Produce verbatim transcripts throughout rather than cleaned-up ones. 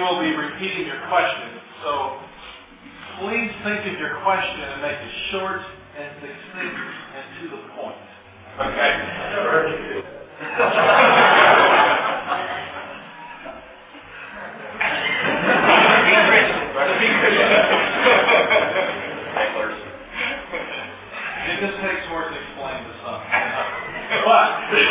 will be repeating your question. So please think of your question and make it short and succinct and to the point. Okay? It just takes work to explain to some. But,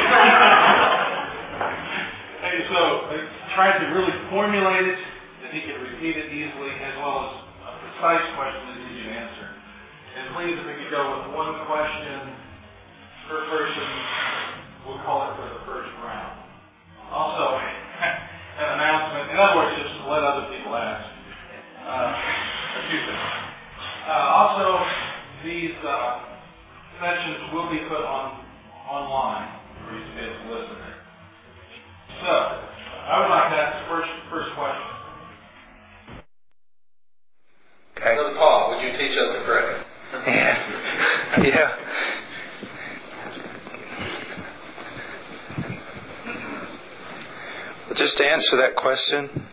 hey, so I tried to really formulate it that he could repeat it easily, as well as a precise question that he could answer. And please, if we could go with one question per person, we'll call it for the first round. Also, an announcement. In other words, just let other people ask. Uh, a few things. Uh, also, these uh, sessions will be put on online for you to be able to listen to. So, I would like to ask the first, first question. Okay. Brother Paul, would you teach us to pray? Yeah. Yeah. Just to answer that question,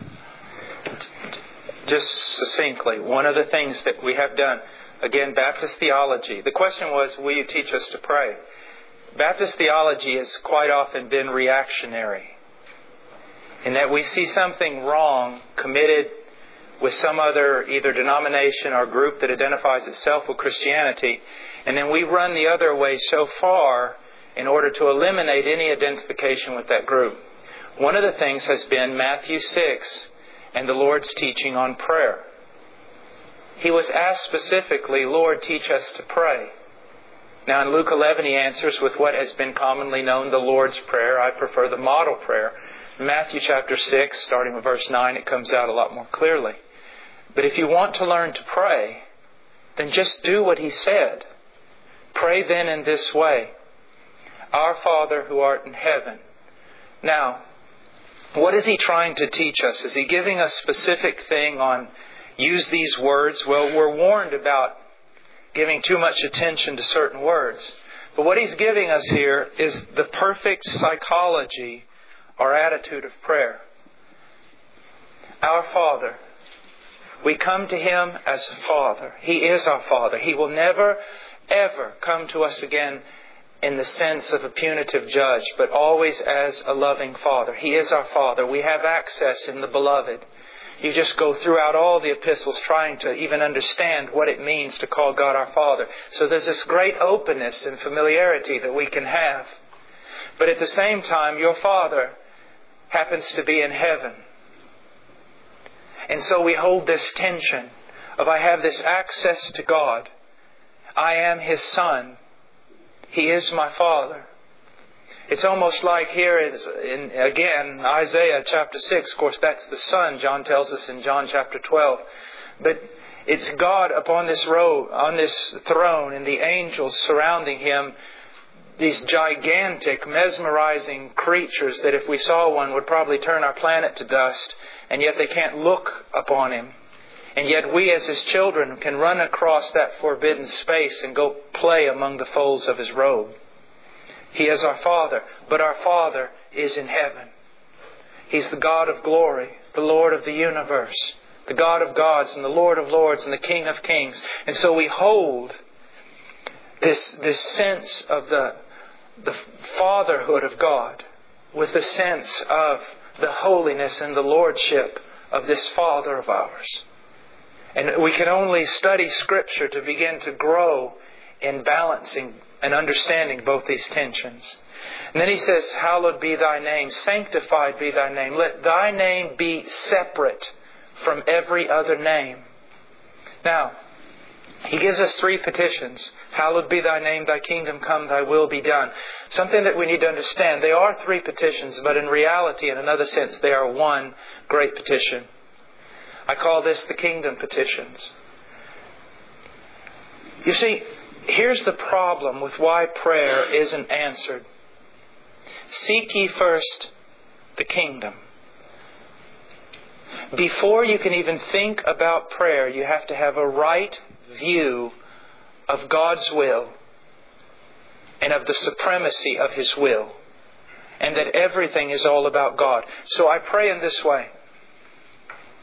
just succinctly, one of the things that we have done, again, Baptist theology. The question was, will you teach us to pray? Baptist theology has quite often been reactionary, in that we see something wrong committed with some other either denomination or group that identifies itself with Christianity, and then we run the other way so far in order to eliminate any identification with that group. One of the things has been Matthew six and the Lord's teaching on prayer. He was asked specifically, Lord, teach us to pray. Now in Luke eleven he answers with what has been commonly known the Lord's Prayer. I prefer the model prayer. In Matthew chapter six, starting with verse nine, it comes out a lot more clearly. But if you want to learn to pray, then just do what He said. Pray then in this way. Our Father who art in heaven. Now, what is He trying to teach us? Is He giving us a specific thing on use these words? Well, we're warned about giving too much attention to certain words. But what He's giving us here is the perfect psychology or attitude of prayer. Our Father. We come to Him as a Father. He is our Father. He will never, ever come to us again in the sense of a punitive judge, but always as a loving Father. He is our Father. We have access in the Beloved. You just go throughout all the epistles trying to even understand what it means to call God our Father. So there's this great openness and familiarity that we can have. But at the same time, your Father happens to be in heaven. And so we hold this tension of I have this access to God. I am His Son. He is my Father. It's almost like here is, in, again, Isaiah chapter six. Of course, that's the Son, John tells us in John chapter twelve. But it's God upon this robe, on this throne, and the angels surrounding Him. These gigantic, mesmerizing creatures that if we saw one would probably turn our planet to dust. And yet they can't look upon Him. And yet we as His children can run across that forbidden space and go play among the folds of His robe. He is our Father, but our Father is in heaven. He's the God of glory, the Lord of the universe, the God of gods and the Lord of lords and the King of kings. And so we hold this, this sense of the, the fatherhood of God with the sense of the holiness and the lordship of this Father of ours. And we can only study Scripture to begin to grow in balancing and understanding both these tensions. And then he says, hallowed be thy name, sanctified be thy name. Let thy name be separate from every other name. Now, he gives us three petitions. Hallowed be thy name, thy kingdom come, thy will be done. Something that we need to understand. They are three petitions, but in reality, in another sense, they are one great petition. I call this the kingdom petitions. You see, here's the problem with why prayer isn't answered. Seek ye first the kingdom. Before you can even think about prayer, you have to have a right view of God's will and of the supremacy of His will, and that everything is all about God. So I pray in this way.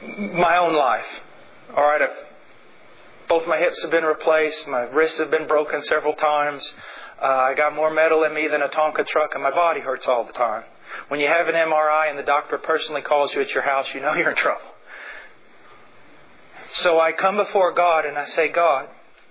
my own life. All right, I've, both my hips have been replaced. My wrists have been broken several times. Uh, I got more metal in me than a Tonka truck, and my body hurts all the time. When you have an M R I and the doctor personally calls you at your house, you know you're in trouble. So I come before God and I say, God,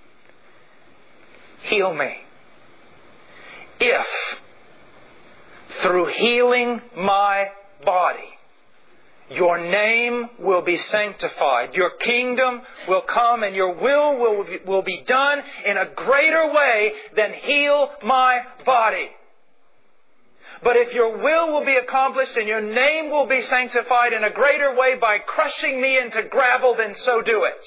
heal me. If through healing my body, your name will be sanctified, your kingdom will come, and your will will be, will be done in a greater way than heal my body. But if your will will be accomplished and your name will be sanctified in a greater way by crushing me into gravel, then so do it.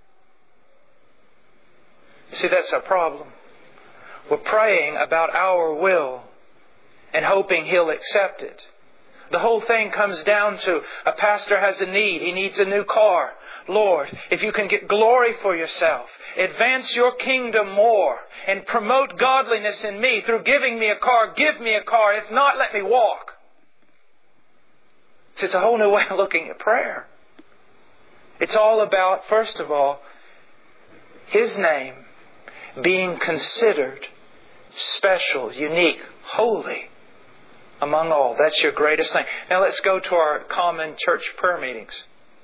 See, that's our problem. We're praying about our will and hoping He'll accept it. The whole thing comes down to a pastor has a need. He needs a new car. Lord, if you can get glory for yourself, advance your kingdom more, and promote godliness in me through giving me a car, give me a car. If not, let me walk. So it's a whole new way of looking at prayer. It's all about, first of all, His name being considered special, unique, holy among all. That's your greatest thing. Now let's go to our common church prayer meetings.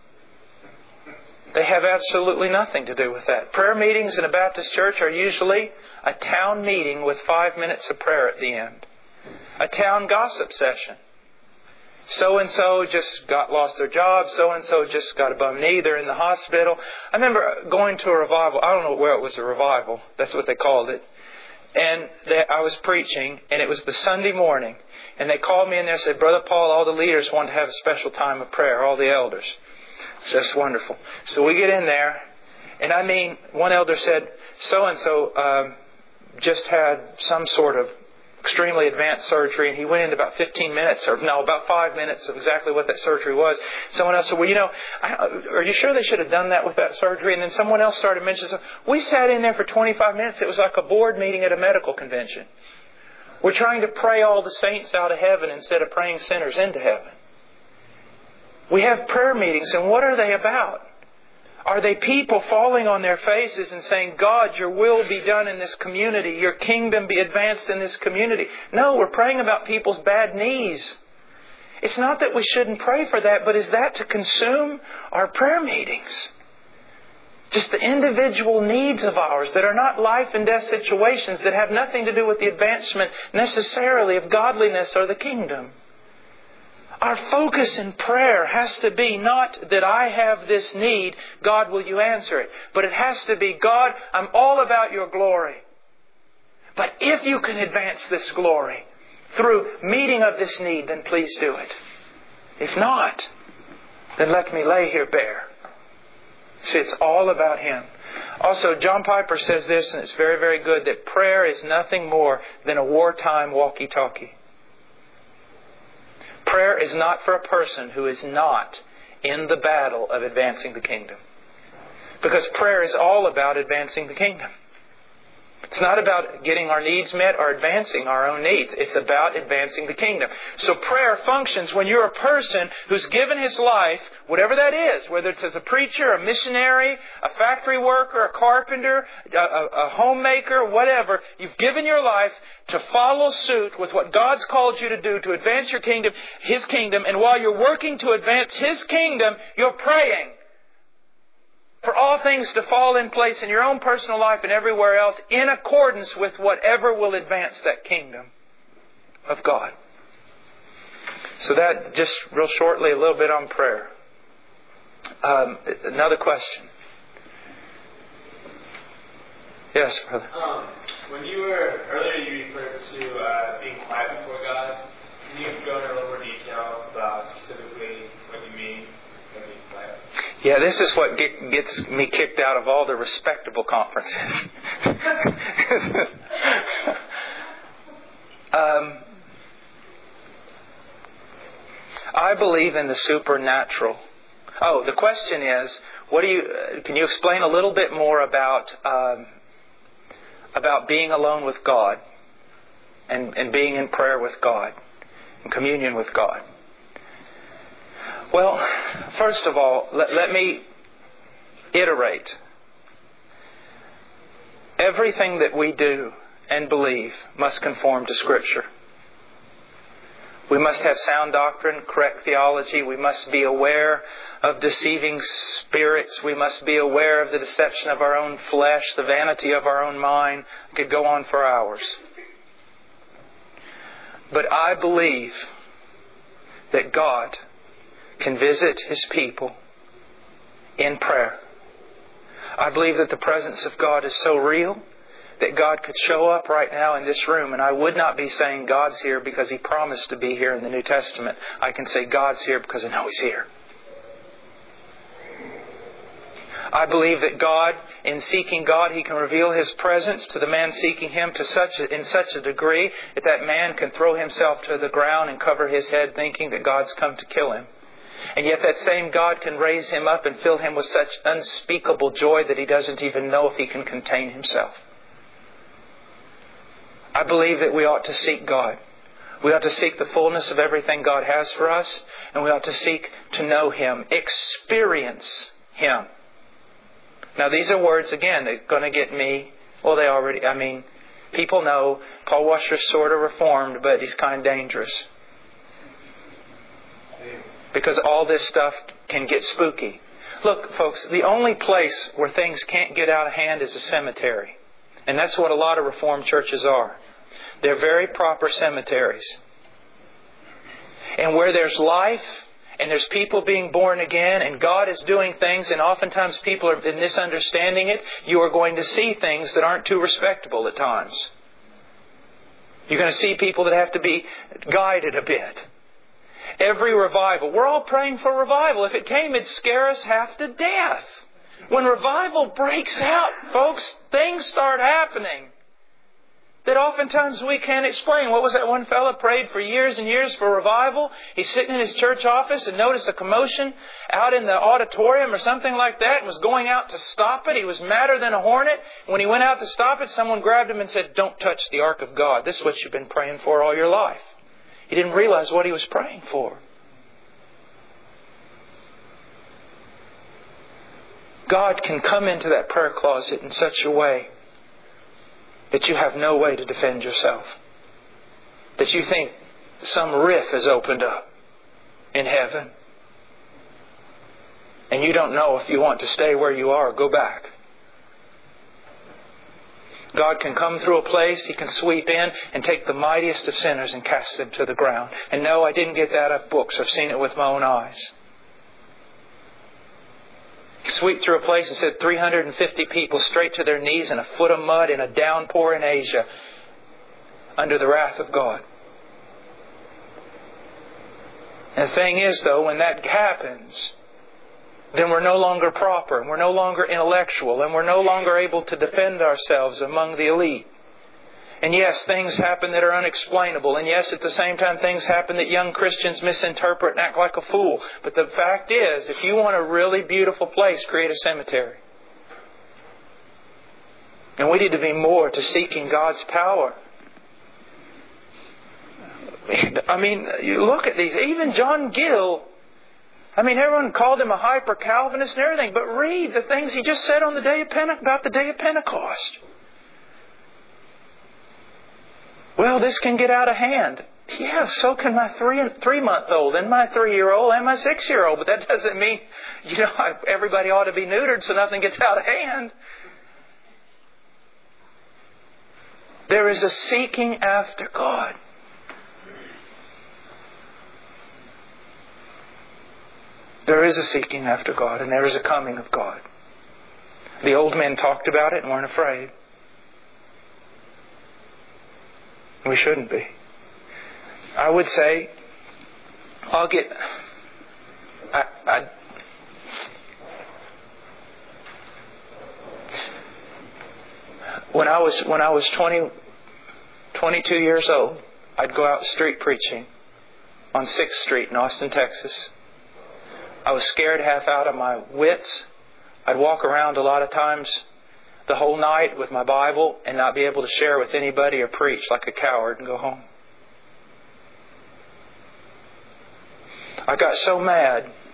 They have absolutely nothing to do with that. Prayer meetings in a Baptist church are usually a town meeting with five minutes of prayer at the end. A town gossip session. So-and-so just got lost their job. So-and-so just got a bum knee. They're in the hospital. I remember going to a revival. I don't know where it was a revival. That's what they called it. And they, I was preaching, and it was the Sunday morning. And they called me in there and said, Brother Paul, all the leaders want to have a special time of prayer, all the elders. So that's wonderful. So we get in there, and I mean, one elder said, so-and-so um, just had some sort of extremely advanced surgery, and he went into about fifteen minutes, or no, about five minutes of exactly what that surgery was. Someone else said, well, you know, I, are you sure they should have done that with that surgery? And then someone else started mentioning, we sat in there for twenty-five minutes. It was like a board meeting at a medical convention. We're trying to pray all the saints out of heaven instead of praying sinners into heaven. We have prayer meetings, and what are they about? Are they people falling on their faces and saying, God, your will be done in this community. Your kingdom be advanced in this community. No, we're praying about people's bad knees. It's not that we shouldn't pray for that, but is that to consume our prayer meetings? Just the individual needs of ours that are not life and death situations, that have nothing to do with the advancement necessarily of godliness or the kingdom. Our focus in prayer has to be not that I have this need, God, will you answer it? But it has to be, God, I'm all about your glory. But if you can advance this glory through meeting of this need, then please do it. If not, then let me lay here bare. See, it's all about Him. Also, John Piper says this, and it's very, very good, that prayer is nothing more than a wartime walkie-talkie. Prayer is not for a person who is not in the battle of advancing the kingdom. Because prayer is all about advancing the kingdom. It's not about getting our needs met or advancing our own needs. It's about advancing the kingdom. So prayer functions when you're a person who's given his life, whatever that is, whether it's as a preacher, a missionary, a factory worker, a carpenter, a, a, a homemaker, whatever. You've given your life to follow suit with what God's called you to do to advance your kingdom, His kingdom. And while you're working to advance His kingdom, you're praying for all things to fall in place in your own personal life and everywhere else in accordance with whatever will advance that kingdom of God. So that, just real shortly, a little bit on prayer. Um, another question. Yes, brother. Um, when you were, earlier you referred to uh, being quiet before God. Can you go into a little more detail about specifically what you mean by being quiet? Yeah, this is what get, gets me kicked out of all the respectable conferences. um, I believe in the supernatural. Oh, the question is, what do you? Uh, can you explain a little bit more about um, about being alone with God and, and being in prayer with God, in communion with God? Well, first of all, let, let me iterate. Everything that we do and believe must conform to Scripture. We must have sound doctrine, correct theology. We must be aware of deceiving spirits. We must be aware of the deception of our own flesh, the vanity of our own mind. I could go on for hours. But I believe that God can visit His people in prayer. I believe that the presence of God is so real that God could show up right now in this room. And I would not be saying God's here because He promised to be here in the New Testament. I can say God's here because I know He's here. I believe that God, in seeking God, He can reveal His presence to the man seeking Him to such a, in such a degree that that man can throw himself to the ground and cover his head thinking that God's come to kill him. And yet that same God can raise him up and fill him with such unspeakable joy that he doesn't even know if he can contain himself. I believe that we ought to seek God. We ought to seek the fullness of everything God has for us. And we ought to seek to know Him. Experience Him. Now these are words, again, that are going to get me. Well, they already, I mean, people know Paul Washer's sort of reformed, but he's kind of dangerous. Because all this stuff can get spooky. Look, folks, the only place where things can't get out of hand is a cemetery. And that's what a lot of Reformed churches are. They're very proper cemeteries. And where there's life, and there's people being born again, and God is doing things, and oftentimes people are misunderstanding it, you are going to see things that aren't too respectable at times. You're going to see people that have to be guided a bit. Every revival, we're all praying for revival. If it came, it'd scare us half to death. When revival breaks out, folks, things start happening that oftentimes we can't explain. What was that one fella prayed for years and years for revival? He's sitting in his church office and noticed a commotion out in the auditorium or something like that and was going out to stop it. He was madder than a hornet. When he went out to stop it, someone grabbed him and said, "Don't touch the ark of God. This is what you've been praying for all your life." He didn't realize what he was praying for. God can come into that prayer closet in such a way that you have no way to defend yourself. That you think some rift has opened up in heaven. And you don't know if you want to stay where you are or go back. God can come through a place, He can sweep in and take the mightiest of sinners and cast them to the ground. And no, I didn't get that out of books. I've seen it with my own eyes. He swept through a place and said three hundred fifty people straight to their knees in a foot of mud in a downpour in Asia under the wrath of God. And the thing is, though, when that happens, then we're no longer proper, and we're no longer intellectual, and we're no longer able to defend ourselves among the elite. And yes, things happen that are unexplainable. And yes, at the same time, things happen that young Christians misinterpret and act like a fool. But the fact is, if you want a really beautiful place, create a cemetery. And we need to be more to seeking God's power. I mean, you look at these. Even John Gill, I mean, everyone called him a hyper-Calvinist and everything. But read the things he just said on the day of Pente- about the day of Pentecost. Well, this can get out of hand. Yeah, so can my three and three-month-old and my three-year-old and my six-year-old. But that doesn't mean, you know, everybody ought to be neutered so nothing gets out of hand. There is a seeking after God. There is a seeking after God, and there is a coming of God. The old men talked about it and weren't afraid. We shouldn't be. I would say, I'll get... I, I, when I was when I was twenty, twenty-two years old, I'd go out street preaching on sixth street in Austin, Texas. I was scared half out of my wits. I'd walk around a lot of times the whole night with my Bible and not be able to share with anybody or preach like a coward and go home. I got so mad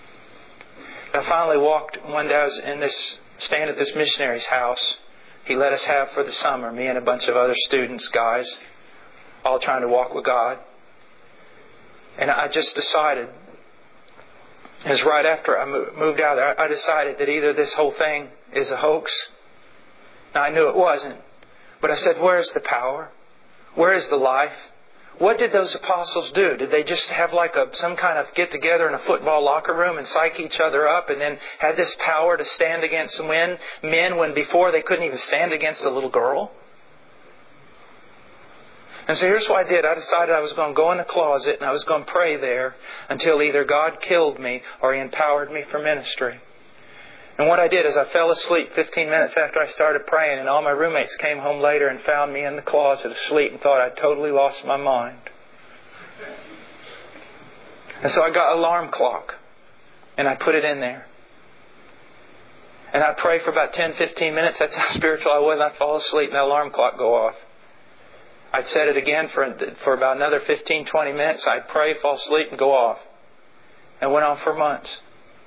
I finally walked one day. I was in this, staying at this missionary's house. He let us have for the summer, me and a bunch of other students, guys, all trying to walk with God. And I just decided, it was right after I moved out there, I decided that either this whole thing is a hoax. Now, I knew it wasn't. But I said, where's the power? Where is the life? What did those apostles do? Did they just have like a some kind of get together in a football locker room and psych each other up and then had this power to stand against men, men when before they couldn't even stand against a little girl? And so here's what I did. I decided I was going to go in the closet and I was going to pray there until either God killed me or He empowered me for ministry. And what I did is I fell asleep fifteen minutes after I started praying, and all my roommates came home later and found me in the closet asleep and thought I'd totally lost my mind. And so I got an alarm clock and I put it in there. And I'd pray for about ten, fifteen minutes. That's how spiritual I was. I'd fall asleep and the alarm clock go off. I'd set it again for, for about another fifteen, twenty minutes. I'd pray, fall asleep and go off. And it went on for months.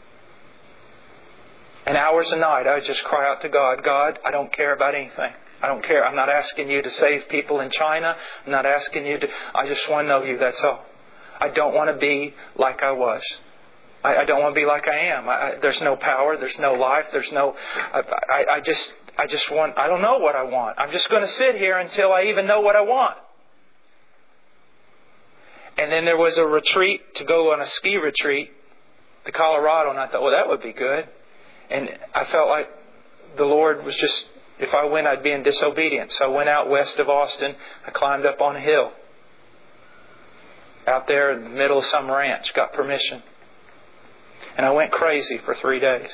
And hours a night, I would just cry out to God, God, I don't care about anything. I don't care. I'm not asking you to save people in China. I'm not asking you to... I just want to know you, that's all. I don't want to be like I was. I, I don't want to be like I am. I, I, there's no power. There's no life. There's no... I, I, I just I just want... I don't know what I want. I'm just going to sit here until I even know what I want. And then there was a retreat to go on a ski retreat to Colorado. And I thought, well, that would be good. And I felt like the Lord was just, if I went, I'd be in disobedience. So I went out west of Austin. I climbed up on a hill. Out there in the middle of some ranch. Got permission. And I went crazy for three days.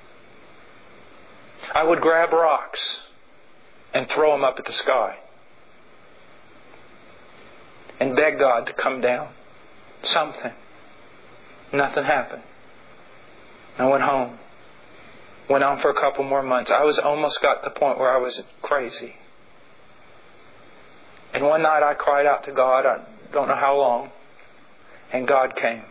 I would grab rocks and throw them up at the sky. And beg God to come down. Something. Nothing happened. I went home. Went on for a couple more months. I was almost got to the point where I was crazy. And one night I cried out to God, I don't know how long, and God came.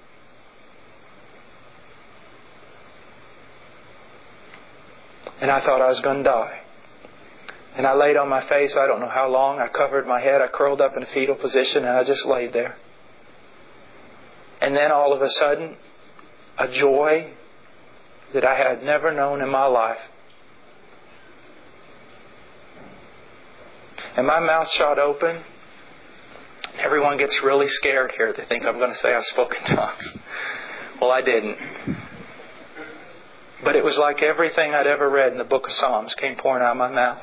And I thought I was going to die. And I laid on my face, I don't know how long. I covered my head, I curled up in a fetal position, and I just laid there. And then all of a sudden, a joy that I had never known in my life. And my mouth shot open. Everyone gets really scared here. They think I'm going to say I spoke in tongues. Well, I didn't. But it was like everything I'd ever read in the book of Psalms came pouring out of my mouth.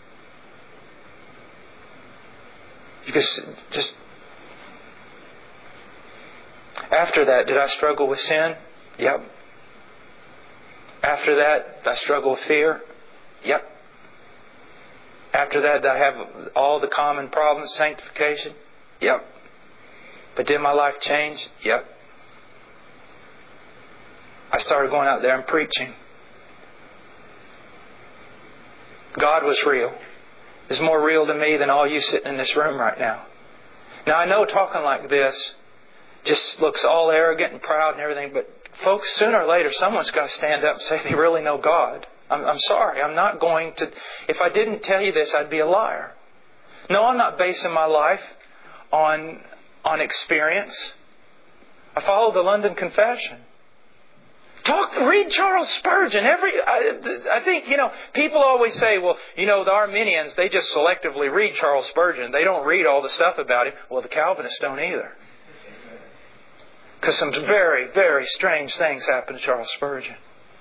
Because just after that, did I struggle with sin? Yep. After that, did I struggle with fear? Yep. After that, did I have all the common problems, sanctification? Yep. But did my life change? Yep. I started going out there and preaching. God was real. Is more real to me than all you sitting in this room right now. Now I know talking like this just looks all arrogant and proud and everything, but folks, sooner or later someone's got to stand up and say they really know God. I'm, I'm sorry, I'm not going to... If I didn't tell you this, I'd be a liar. No, I'm not basing my life on, on experience. I follow the London Confession. Talk, read Charles Spurgeon. Every, I, I think, you know, people always say, well, you know, the Arminians, they just selectively read Charles Spurgeon. They don't read all the stuff about him. Well, the Calvinists don't either. Because some very, very strange things happen to Charles Spurgeon.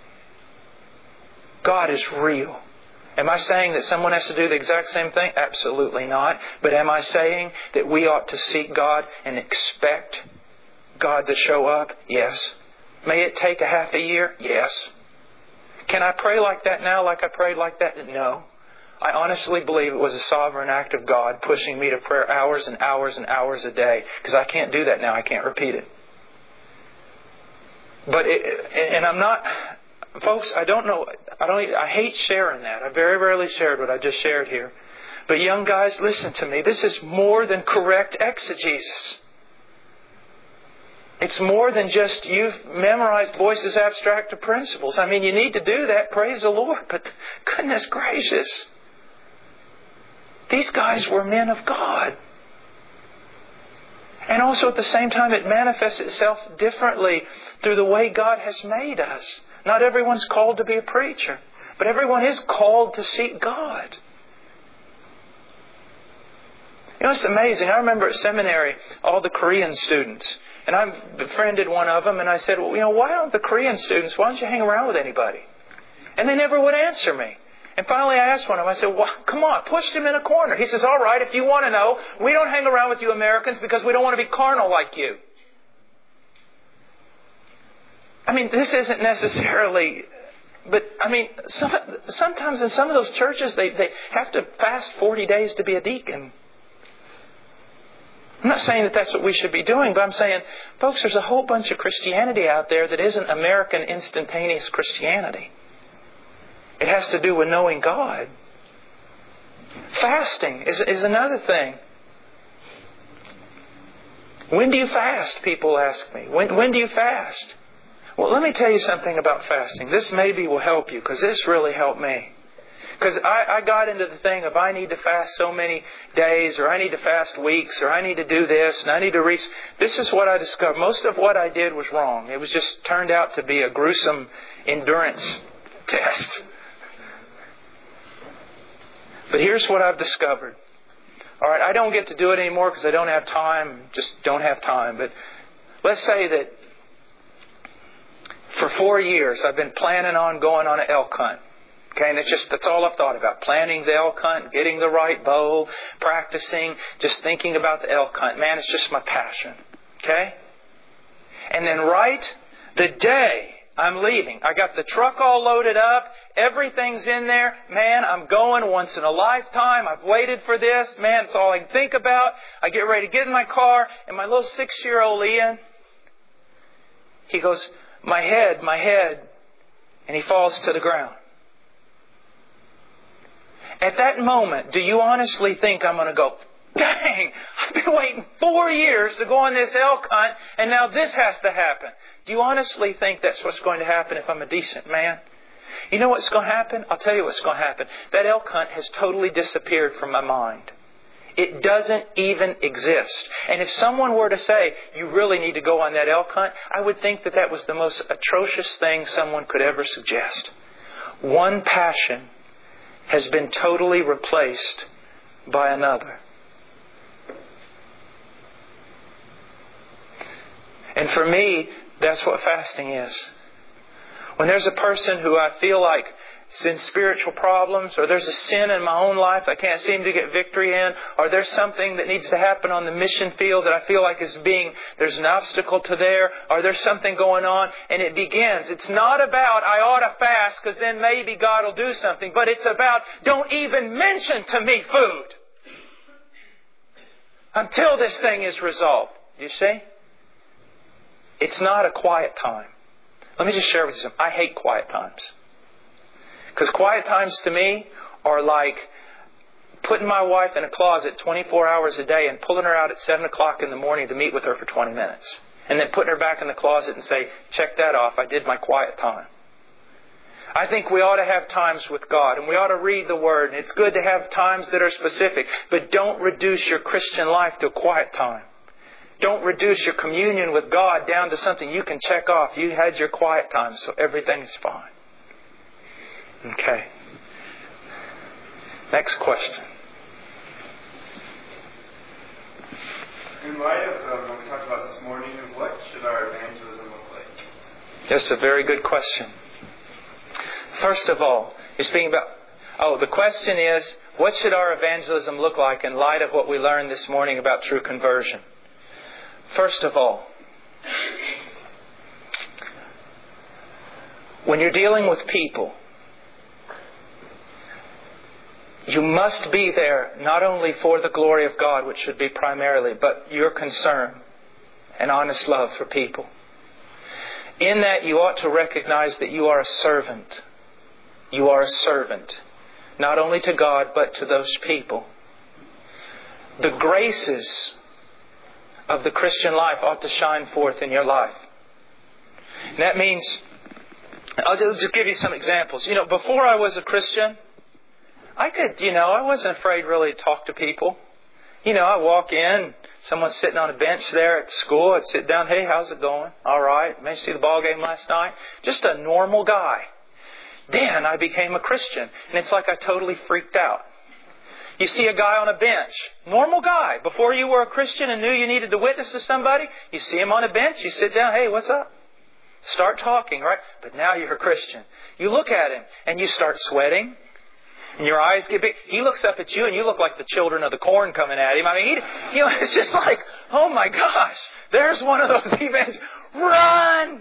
God is real. Am I saying that someone has to do the exact same thing? Absolutely not. But am I saying that we ought to seek God and expect God to show up? Yes. May it take a half a year? Yes. Can I pray like that now, like I prayed like that? No. I honestly believe it was a sovereign act of God pushing me to prayer hours and hours and hours a day. Because I can't do that now. I can't repeat it. But it, and I'm not, folks, I don't know, I don't, I hate sharing that. I very rarely shared what I just shared here. But young guys, listen to me. This is more than correct exegesis. It's more than just you've memorized Boyce's abstract of principles. I mean, you need to do that, praise the Lord, but goodness gracious. These guys were men of God. And also at the same time, it manifests itself differently through the way God has made us. Not everyone's called to be a preacher, but everyone is called to seek God. You know, it's amazing. I remember at seminary, all the Korean students, and I befriended one of them, and I said, well, you know, why don't the Korean students, why don't you hang around with anybody? And they never would answer me. And finally I asked one of them, I said, well, come on, pushed him in a corner. He says, all right, if you want to know, we don't hang around with you Americans because we don't want to be carnal like you. I mean, this isn't necessarily, but I mean, some, sometimes in some of those churches, they, they have to fast forty days to be a deacon. I'm not saying that that's what we should be doing, but I'm saying, folks, there's a whole bunch of Christianity out there that isn't American instantaneous Christianity. It has to do with knowing God. Fasting is, is another thing. When do you fast? People ask me. When, when do you fast? Well, let me tell you something about fasting. This maybe will help you, because this really helped me. Because I, I got into the thing of I need to fast so many days, or I need to fast weeks, or I need to do this, and I need to reach. This is what I discovered. Most of what I did was wrong. It was just turned out to be a gruesome endurance test. But here's what I've discovered. All right, I don't get to do it anymore because I don't have time. Just don't have time. But let's say that for four years I've been planning on going on an elk hunt. Okay, and it's just, that's all I've thought about. Planning the elk hunt, getting the right bow, practicing, just thinking about the elk hunt. Man, it's just my passion. Okay? And then right the day I'm leaving, I got the truck all loaded up, everything's in there. Man, I'm going once in a lifetime. I've waited for this. Man, it's all I can think about. I get ready to get in my car, and my little six-year-old Ian, he goes, my head, my head, and he falls to the ground. At that moment, do you honestly think I'm going to go, dang, I've been waiting four years to go on this elk hunt, and now this has to happen? Do you honestly think that's what's going to happen if I'm a decent man? You know what's going to happen? I'll tell you what's going to happen. That elk hunt has totally disappeared from my mind. It doesn't even exist. And if someone were to say, you really need to go on that elk hunt, I would think that that was the most atrocious thing someone could ever suggest. One passion has been totally replaced by another. And for me, that's what fasting is. When there's a person who I feel like is in spiritual problems, or there's a sin in my own life I can't seem to get victory in, or there's something that needs to happen on the mission field that I feel like is being, there's an obstacle to there, or there's something going on, and it begins. It's not about I ought to fast because then maybe God will do something, but it's about don't even mention to me food until this thing is resolved. You see? It's not a quiet time. Let me just share with you something. I hate quiet times. Because quiet times to me are like putting my wife in a closet twenty-four hours a day and pulling her out at seven o'clock in the morning to meet with her for twenty minutes. And then putting her back in the closet and say, check that off, I did my quiet time. I think we ought to have times with God, and we ought to read the Word, and it's good to have times that are specific, but don't reduce your Christian life to a quiet time. Don't reduce your communion with God down to something you can check off. You had your quiet time, so everything is fine. Okay. Next question. In light of um, what we talked about this morning, what should our evangelism look like? That's a very good question. First of all, you're speaking about, oh, the question is, what should our evangelism look like in light of what we learned this morning about true conversion? First of all, when you're dealing with people, you must be there not only for the glory of God, which should be primarily, but your concern and honest love for people. In that, you ought to recognize that you are a servant. You are a servant, not only to God, but to those people. The graces of the Christian life ought to shine forth in your life. And that means, I'll just give you some examples. You know, before I was a Christian, I could, you know, I wasn't afraid really to talk to people. You know, I walk in, someone's sitting on a bench there at school, I'd sit down, hey, how's it going? All right. Maybe see the ball game last night. Just a normal guy. Then I became a Christian, and it's like I totally freaked out. You see a guy on a bench, normal guy. Before you were a Christian and knew you needed to witness to somebody, you see him on a bench, you sit down, hey, what's up? Start talking, right? But now you're a Christian. You look at him, and you start sweating. And your eyes get big. He looks up at you and you look like the children of the corn coming at him. I mean, he, you know, it's just like, oh my gosh, there's one of those events. Run!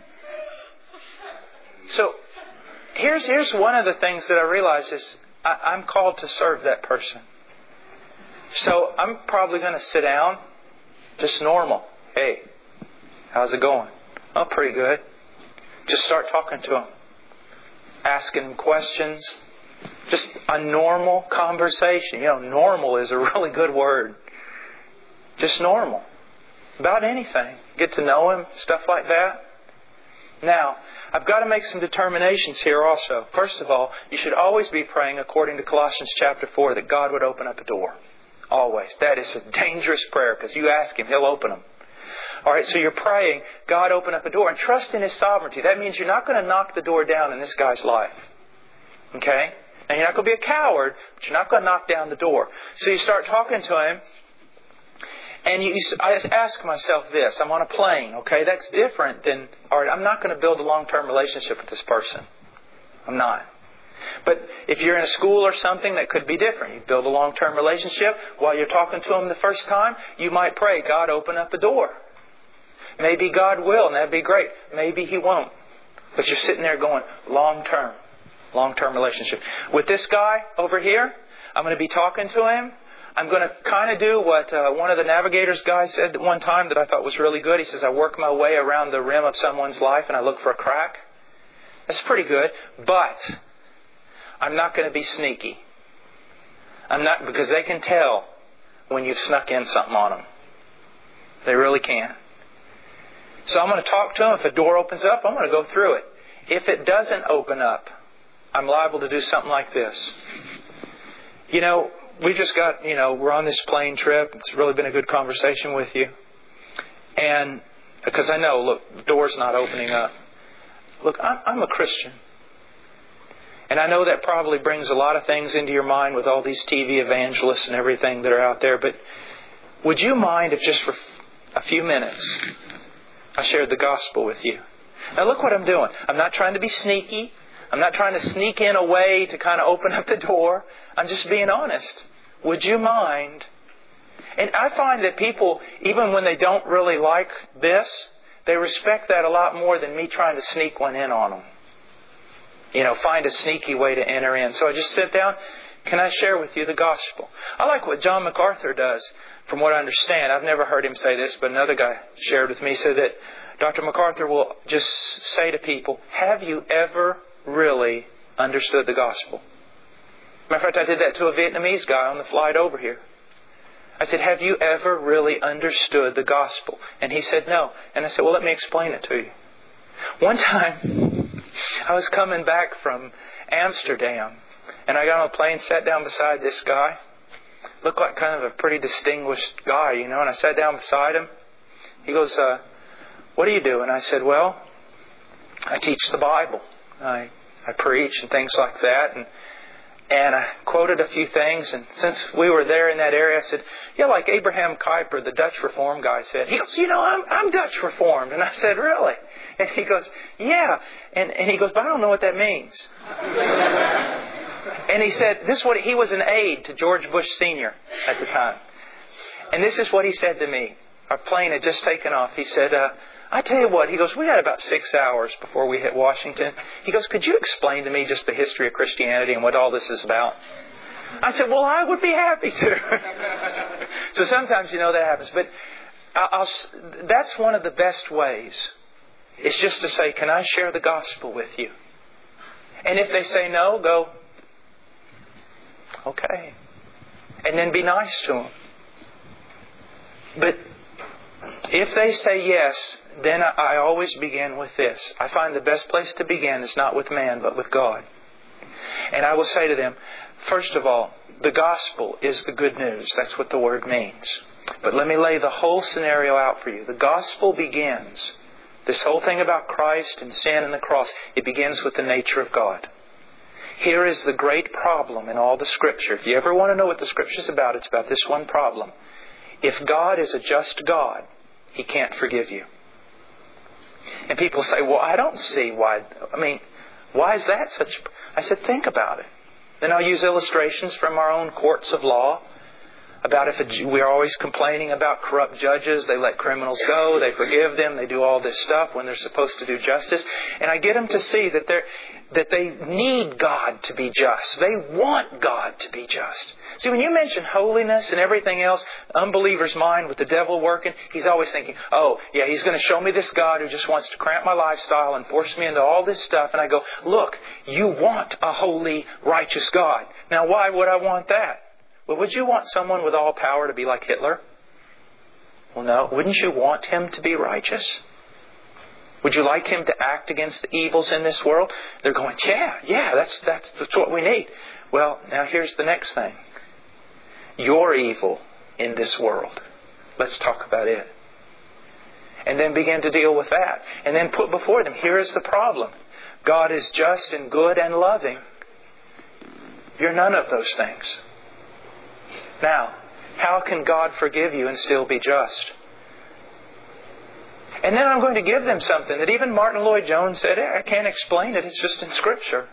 So, here's, here's one of the things that I realize is I, I'm called to serve that person. So, I'm probably going to sit down, just normal. Hey, how's it going? Oh, pretty good. Just start talking to him. Asking him questions. Just a normal conversation. You know, normal is a really good word. Just normal. About anything. Get to know him, stuff like that. Now, I've got to make some determinations here also. First of all, you should always be praying according to Colossians chapter four that God would open up a door. Always. That is a dangerous prayer because you ask Him, He'll open them. Alright, so you're praying, God open up a door and trust in His sovereignty. That means you're not going to knock the door down in this guy's life. Okay? Now, you're not going to be a coward, but you're not going to knock down the door. So you start talking to him, and you, I just ask myself this. I'm on a plane, okay? That's different than, all right, I'm not going to build a long-term relationship with this person. I'm not. But if you're in a school or something, that could be different. You build a long-term relationship. While you're talking to him the first time, you might pray, God, open up the door. Maybe God will, and that'd be great. Maybe He won't. But you're sitting there going, long-term. Long-term relationship. With this guy over here, I'm going to be talking to him. I'm going to kind of do what uh, one of the Navigators guys said at one time that I thought was really good. He says, I work my way around the rim of someone's life and I look for a crack. That's pretty good. But I'm not going to be sneaky. I'm not, because they can tell when you've snuck in something on them. They really can. So I'm going to talk to him. If a door opens up, I'm going to go through it. If it doesn't open up, I'm liable to do something like this. You know, we just got, you know, we're on this plane trip. It's really been a good conversation with you. And because I know, look, the door's not opening up. Look, I'm, I'm a Christian. And I know that probably brings a lot of things into your mind with all these T V evangelists and everything that are out there. But would you mind if just for a few minutes I shared the gospel with you? Now look what I'm doing. I'm not trying to be sneaky. I'm not trying to sneak in a way to kind of open up the door. I'm just being honest. Would you mind? And I find that people, even when they don't really like this, they respect that a lot more than me trying to sneak one in on them. You know, find a sneaky way to enter in. So I just sit down. Can I share with you the gospel? I like what John MacArthur does, from what I understand. I've never heard him say this, but another guy shared with me, said that Doctor MacArthur will just say to people, have you ever really understood the gospel? Matter of fact, I did that to a Vietnamese guy on the flight over here. I said, have you ever really understood the gospel? And he said, no. And I said, well, let me explain it to you. One time, I was coming back from Amsterdam, and I got on a plane, sat down beside this guy. Looked like kind of a pretty distinguished guy, you know, and I sat down beside him. He goes, uh, what do you do? And I said, well, I teach the Bible. I I preach and things like that. And and I quoted a few things. And since we were there in that area, I said, yeah, like Abraham Kuyper, the Dutch Reformed guy, said. He goes, you know, I'm I'm Dutch Reformed. And I said, really? And he goes, yeah. And and he goes, but I don't know what that means. And he said, this is what he was an aide to George Bush Senior at the time. And this is what he said to me. Our plane had just taken off. He said, uh, I tell you what, he goes, we had about six hours before we hit Washington. He goes, could you explain to me just the history of Christianity and what all this is about? I said, well, I would be happy to. So sometimes, you know, that happens. But I'll, that's one of the best ways. It's just to say, can I share the gospel with you? And if they say no, go, okay. And then be nice to them. But If they say yes, then I always begin with this. I find the best place to begin is not with man, but with God. And I will say to them, first of all, the gospel is the good news. That's what the word means. But let me lay the whole scenario out for you. The gospel begins, this whole thing about Christ and sin and the cross, it begins with the nature of God. Here is the great problem in all the Scripture. If you ever want to know what the Scripture is about, it's about this one problem. If God is a just God, He can't forgive you. And people say, well, I don't see why. I mean, why is that such... I said, think about it. Then I'll use illustrations from our own courts of law about if a, we're always complaining about corrupt judges. They let criminals go. They forgive them. They do all this stuff when they're supposed to do justice. And I get them to see that they're that they need God to be just. They want God to be just. See, when you mention holiness and everything else, unbeliever's mind with the devil working, he's always thinking, oh, yeah, he's going to show me this God who just wants to cramp my lifestyle and force me into all this stuff. And I go, look, you want a holy, righteous God. Now, why would I want that? Well, would you want someone with all power to be like Hitler? Well, no. Wouldn't you want him to be righteous? Would you like him to act against the evils in this world? They're going, yeah, yeah, that's, that's, that's what we need. Well, now here's the next thing. Your evil in this world. Let's talk about it. And then begin to deal with that. And then put before them, here is the problem. God is just and good and loving. You're none of those things. Now, how can God forgive you and still be just? And then I'm going to give them something that even Martin Lloyd-Jones said, I can't explain it, it's just in Scripture.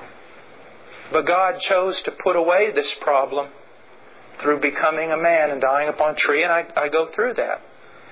But God chose to put away this problem through becoming a man and dying upon a tree, and I, I go through that.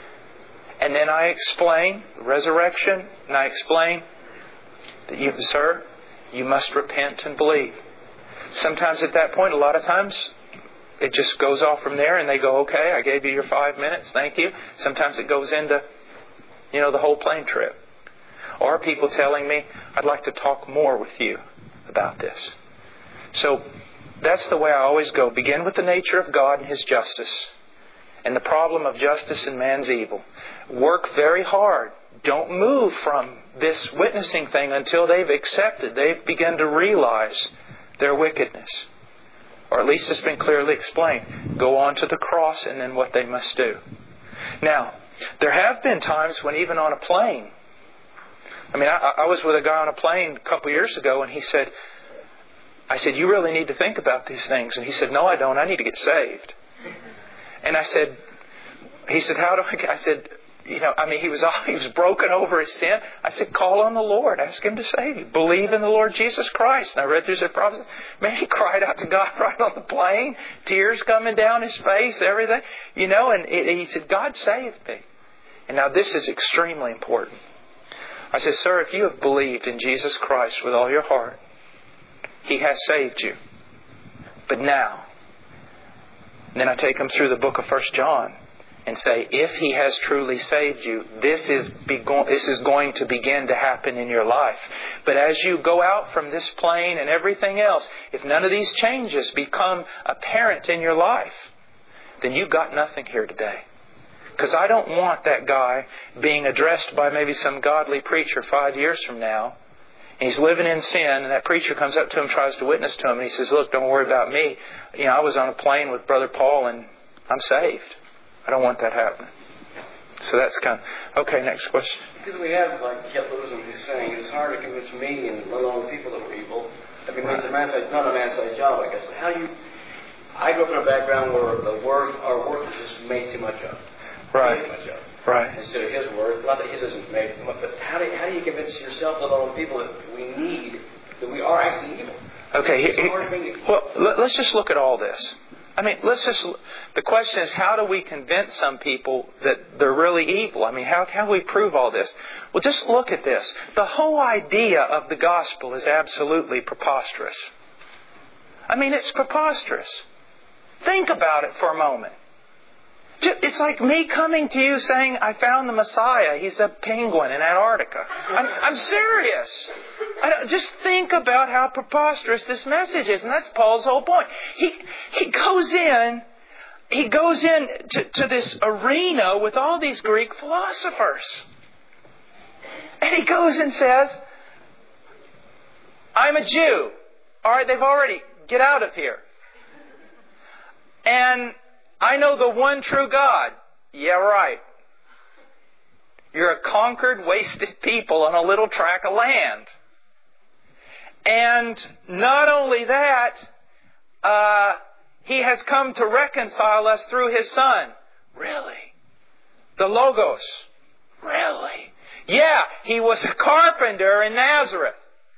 And then I explain resurrection, and I explain that you, sir, you must repent and believe. Sometimes at that point, a lot of times, it just goes off from there and they go, okay, I gave you your five minutes, thank you. Sometimes it goes into, you know, the whole plane trip. Or people telling me, I'd like to talk more with you about this. So that's the way I always go. Begin with the nature of God and His justice. And the problem of justice and man's evil. Work very hard. Don't move from this witnessing thing until they've accepted. They've begun to realize their wickedness. Or at least it's been clearly explained. Go on to the cross and then what they must do. Now, there have been times when even on a plane, I mean, I, I was with a guy on a plane a couple years ago and he said, I said, you really need to think about these things. And he said, no, I don't. I need to get saved. And I said, he said, how do I, I said, you know, I mean, he was he was broken over his sin. I said, call on the Lord. Ask Him to save you. Believe in the Lord Jesus Christ. And I read through the prophecy. Man, he cried out to God right on the plane. Tears coming down his face, everything. You know, and it, he said, God saved me. And now this is extremely important. I said, sir, if you have believed in Jesus Christ with all your heart, He has saved you. But now, then I take him through the book of First John. And say, if He has truly saved you, this is, be go- this is going to begin to happen in your life. But as you go out from this plane and everything else, if none of these changes become apparent in your life, then you've got nothing here today. Because I don't want that guy being addressed by maybe some godly preacher five years from now. And he's living in sin, and that preacher comes up to him, tries to witness to him, and he says, look, don't worry about me. You know, I was on a plane with Brother Paul, and I'm saved. I don't want that happening. So that's kind of... Okay, next question. Because we have, like Hitlerism is saying, it's hard to convince me and let alone people that were evil. I mean, it's a man-sized, not a man-sized job, I guess. But how do you... I grew up in a background where the word, our worth is just made too much of. Right. Made too much of. Right. Instead of His worth. Not that His isn't made too much, but how do, how do you convince yourself, let alone people, that we need, that we are actually evil? Okay. It's hard to think of. Well, let's just look at all this. I mean, let's just, the question is, how do we convince some people that they're really evil? I mean, how can we prove all this? Well, just look at this. The whole idea of the gospel is absolutely preposterous. I mean, it's preposterous. Think about it for a moment. It's like me coming to you saying, I found the Messiah. He's a penguin in Antarctica. I'm, I'm serious. I just think about how preposterous this message is. And that's Paul's whole point. He, he goes in he goes in to, to this arena with all these Greek philosophers. And he goes and says, I'm a Jew. All right, they've already, get out of here. And I know the one true God. Yeah, right. You're a conquered, wasted people on a little tract of land. And not only that, uh, He has come to reconcile us through His Son. Really? The Logos. Really? Yeah, He was a carpenter in Nazareth.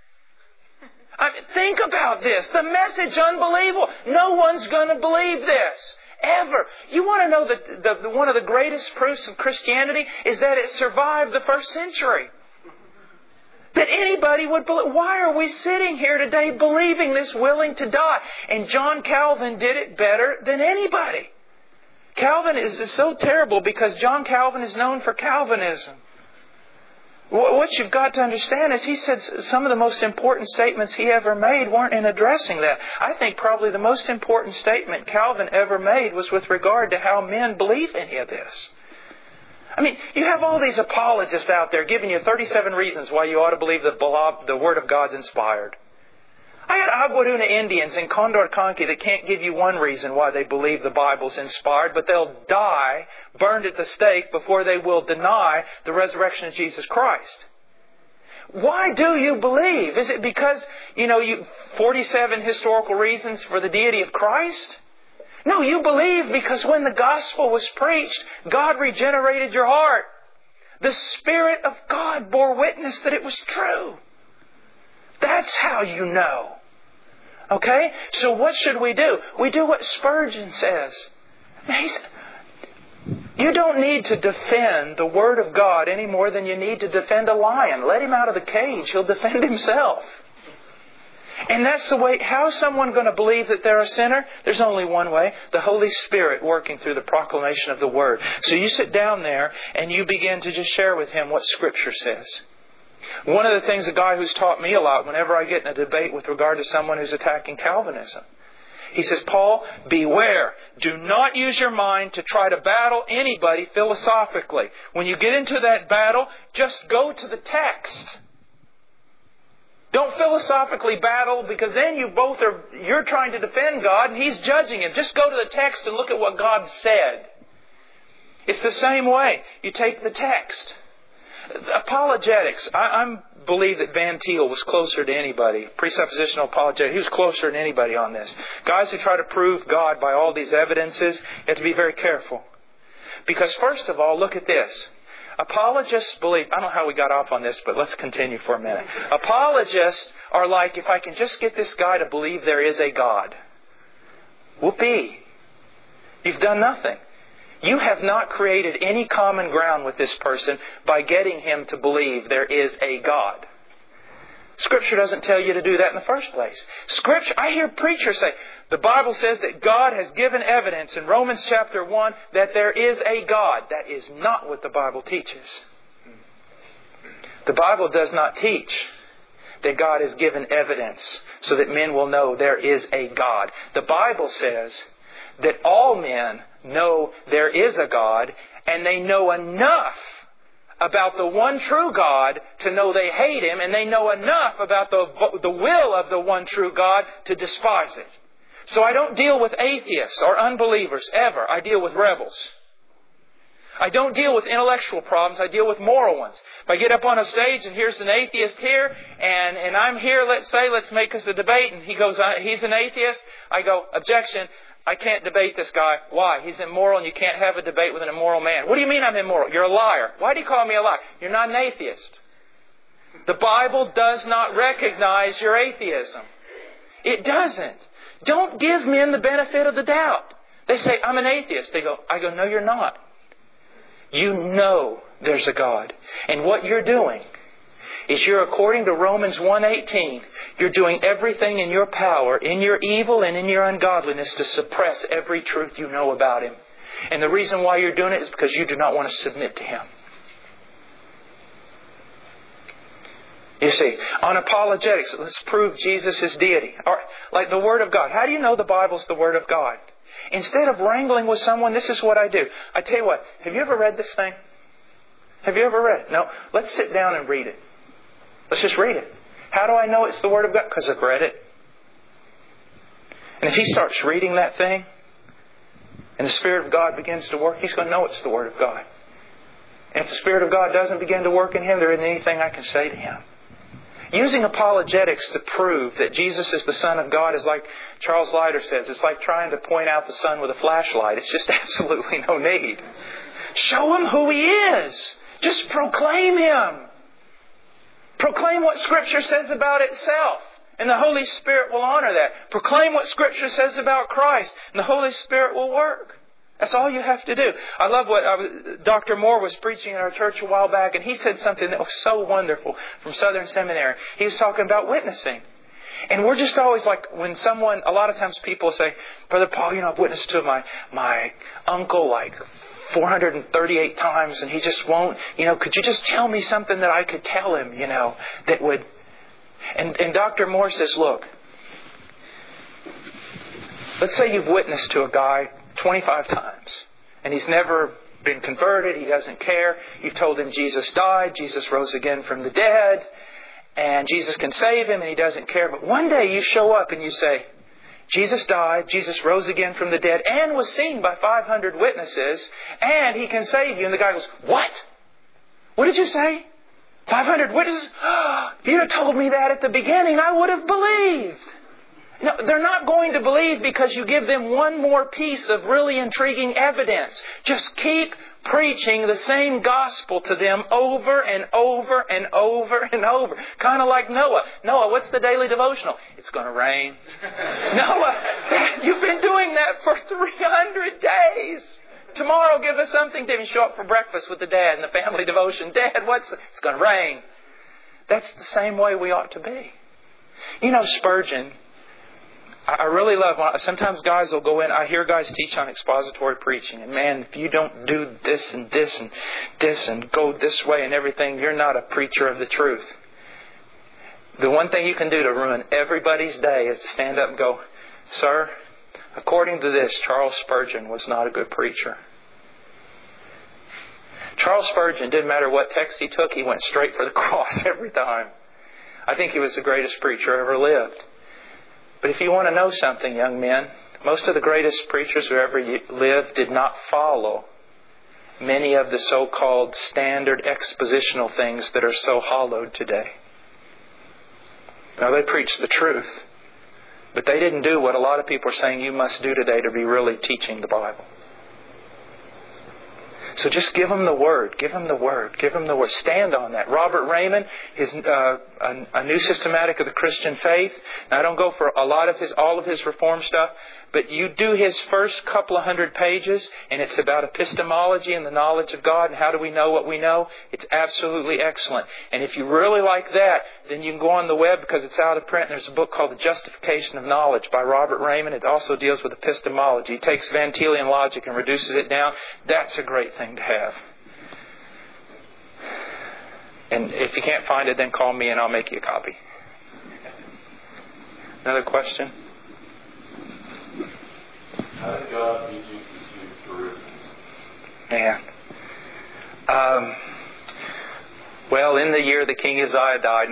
I mean, think about this. The message, unbelievable. No one's going to believe this. Ever. You want to know that the, the, one of the greatest proofs of Christianity is that it survived the first century. That anybody would believe. Why are we sitting here today believing this, willing to die? And John Calvin did it better than anybody. Calvin is, is so terrible because John Calvin is known for Calvinism. What you've got to understand is he said some of the most important statements he ever made weren't in addressing that. I think probably the most important statement Calvin ever made was with regard to how men believe any of this. I mean, you have all these apologists out there giving you thirty-seven reasons why you ought to believe that the Word of God's inspired. I got Aguaduna Indians in Condor Conqui that can't give you one reason why they believe the Bible's inspired, but they'll die burned at the stake before they will deny the resurrection of Jesus Christ. Why do you believe? Is it because, you know, you forty-seven historical reasons for the deity of Christ? No, you believe because when the gospel was preached, God regenerated your heart. The Spirit of God bore witness that it was true. That's how you know. Okay? So what should we do? We do what Spurgeon says. He's, you don't need to defend the Word of God any more than you need to defend a lion. Let him out of the cage. He'll defend himself. And that's the way. How is someone going to believe that they're a sinner? There's only one way. The Holy Spirit working through the proclamation of the Word. So you sit down there and you begin to just share with him what Scripture says. One of the things, a guy who's taught me a lot whenever I get in a debate with regard to someone who's attacking Calvinism, he says, Paul, beware. Do not use your mind to try to battle anybody philosophically. When you get into that battle, just go to the text. Don't philosophically battle, because then you both are, you're trying to defend God and He's judging Him. Just go to the text and look at what God said. It's the same way. You take the text. Apologetics. I I'm, believe that Van Til was closer to anybody. Presuppositional apologetics. He was closer than anybody on this. Guys who try to prove God by all these evidences, you have to be very careful. Because first of all, look at this. Apologists believe, I don't know how we got off on this, but let's continue for a minute. Apologists are like, if I can just get this guy to believe there is a God. Whoopee. You've done nothing. You have not created any common ground with this person by getting him to believe there is a God. Scripture doesn't tell you to do that in the first place. Scripture, I hear preachers say, the Bible says that God has given evidence in Romans chapter one that there is a God. That is not what the Bible teaches. The Bible does not teach that God has given evidence so that men will know there is a God. The Bible says that all men know there is a God, and they know enough about the one true God to know they hate Him, and they know enough about the, the will of the one true God to despise it. So I don't deal with atheists or unbelievers ever. I deal with rebels. I don't deal with intellectual problems. I deal with moral ones. If I get up on a stage and here's an atheist here, and, and I'm here, let's say, let's make us a debate, and he goes, he's an atheist, I go, objection. I can't debate this guy. Why? He's immoral and you can't have a debate with an immoral man. What do you mean I'm immoral? You're a liar. Why do you call me a liar? You're not an atheist. The Bible does not recognize your atheism. It doesn't. Don't give men the benefit of the doubt. They say, I'm an atheist. They go, I go, no, you're not. You know there's a God. And what you're doing is you're, according to Romans one eighteen, you're doing everything in your power, in your evil and in your ungodliness, to suppress every truth you know about Him. And the reason why you're doing it is because you do not want to submit to Him. You see, on apologetics, let's prove Jesus' deity. All right, like the Word of God. How do you know the Bible's the Word of God? Instead of wrangling with someone, this is what I do. I tell you what, have you ever read this thing? Have you ever read it? No. Let's sit down and read it. Let's just read it. How do I know it's the Word of God? Because I've read it. And if he starts reading that thing, and the Spirit of God begins to work, he's going to know it's the Word of God. And if the Spirit of God doesn't begin to work in him, there isn't anything I can say to him. Using apologetics to prove that Jesus is the Son of God is like Charles Leiter says, it's like trying to point out the sun with a flashlight. It's just absolutely no need. Show him who he is. Just proclaim him. Proclaim what Scripture says about itself. And the Holy Spirit will honor that. Proclaim what Scripture says about Christ. And the Holy Spirit will work. That's all you have to do. I love what uh, Doctor Moore was preaching in our church a while back, and he said something that was so wonderful from Southern Seminary. He was talking about witnessing. And we're just always like, when someone, a lot of times people say, Brother Paul, you know, I've witnessed to my, my uncle like four hundred thirty-eight times, and he just won't, you know, could you just tell me something that I could tell him, you know, that would... And, and Doctor Moore says, look, let's say you've witnessed to a guy twenty-five times, and he's never been converted, he doesn't care. You've told him Jesus died, Jesus rose again from the dead, and Jesus can save him, and he doesn't care. But one day you show up and you say, Jesus died, Jesus rose again from the dead, and was seen by five hundred witnesses, and he can save you. And the guy goes, what? What did you say? five hundred witnesses? If you'd have told me that at the beginning, I would have believed. No, they're not going to believe because you give them one more piece of really intriguing evidence. Just keep preaching the same gospel to them over and over and over and over. Kind of like Noah. Noah, what's the daily devotional? It's going to rain. Noah, you've been doing that for three hundred days. Tomorrow give us something to even show up for breakfast with the dad in the family devotion. Dad, what's... It's going to rain. That's the same way we ought to be. You know, Spurgeon... I really love, sometimes guys will go in, I hear guys teach on expository preaching, and man, if you don't do this and this and this and go this way and everything, you're not a preacher of the truth. The one thing you can do to ruin everybody's day is to stand up and go, sir, according to this, Charles Spurgeon was not a good preacher. Charles Spurgeon, didn't matter what text he took, he went straight for the cross every time. I think he was the greatest preacher ever lived. But if you want to know something, young men, most of the greatest preachers who ever lived did not follow many of the so-called standard expositional things that are so hollowed today. Now, they preached the truth, but they didn't do what a lot of people are saying you must do today to be really teaching the Bible. So just give them the Word. Give them the Word. Give them the Word. Stand on that. Robert Raymond, his uh, a, a new systematic of the Christian faith. Now, I don't go for a lot of his, all of his Reform stuff, but you do his first couple of hundred pages, and it's about epistemology and the knowledge of God and how do we know what we know. It's absolutely excellent. And if you really like that, then you can go on the web because it's out of print. And there's a book called The Justification of Knowledge by Robert Raymond. It also deals with epistemology. He takes Van Telian logic and reduces it down. That's a great thing to have. And if you can't find it, then call me and I'll make you a copy. Another question? How did God lead you to Peru? Man. Um, well, in the year the King Uzziah died.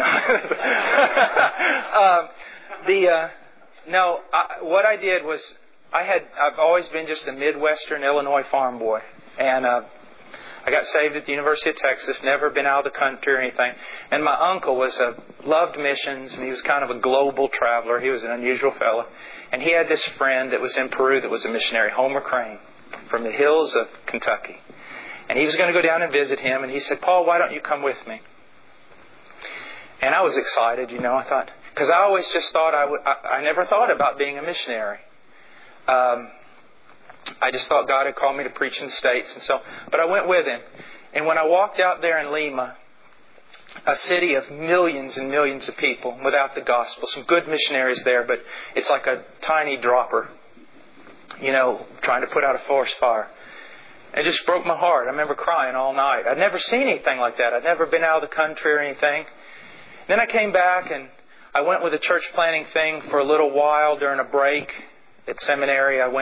um, the uh, no, I, what I did was I had I've always been just a Midwestern Illinois farm boy, and uh, I got saved at the University of Texas. Never been out of the country or anything. And my uncle was a loved missions, and he was kind of a global traveler. He was an unusual fellow, and he had this friend that was in Peru that was a missionary, Homer Crane, from the hills of Kentucky. And he was going to go down and visit him, and he said, Paul, why don't you come with me? And I was excited, you know. I thought, because I always just thought I would. I, I never thought about being a missionary. Um, I just thought God had called me to preach in the States, and so. But I went with him, and when I walked out there in Lima, a city of millions and millions of people without the gospel, some good missionaries there, but it's like a tiny dropper, you know, trying to put out a forest fire. It just broke my heart. I remember crying all night. I'd never seen anything like that. I'd never been out of the country or anything. Then I came back and I went with a church planting thing for a little while during a break at seminary. I went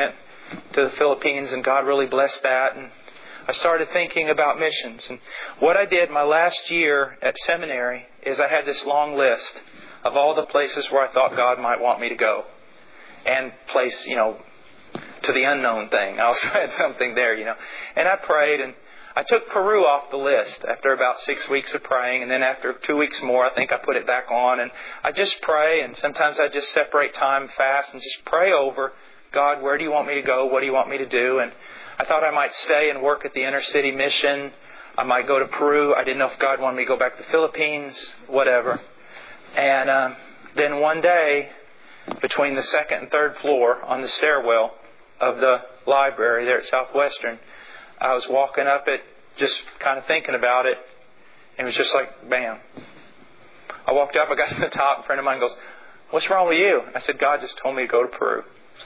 to the Philippines, and God really blessed that. And I started thinking about missions. And what I did my last year at seminary is I had this long list of all the places where I thought God might want me to go. And place, you know, to the unknown thing. I also had something there, you know. And I prayed, and I took Peru off the list after about six weeks of praying. And then after two weeks more, I think I put it back on. And I just pray, and sometimes I just separate time fast and just pray over, God, where do you want me to go? What do you want me to do? And I thought I might stay and work at the inner city mission. I might go to Peru. I didn't know if God wanted me to go back to the Philippines, whatever. And um, then one day, between the second and third floor on the stairwell of the library there at Southwestern, I was walking up it, just kind of thinking about it, and it was just like, bam. I walked up, I got to the top, a friend of mine goes, what's wrong with you? I said, God just told me to go to Peru.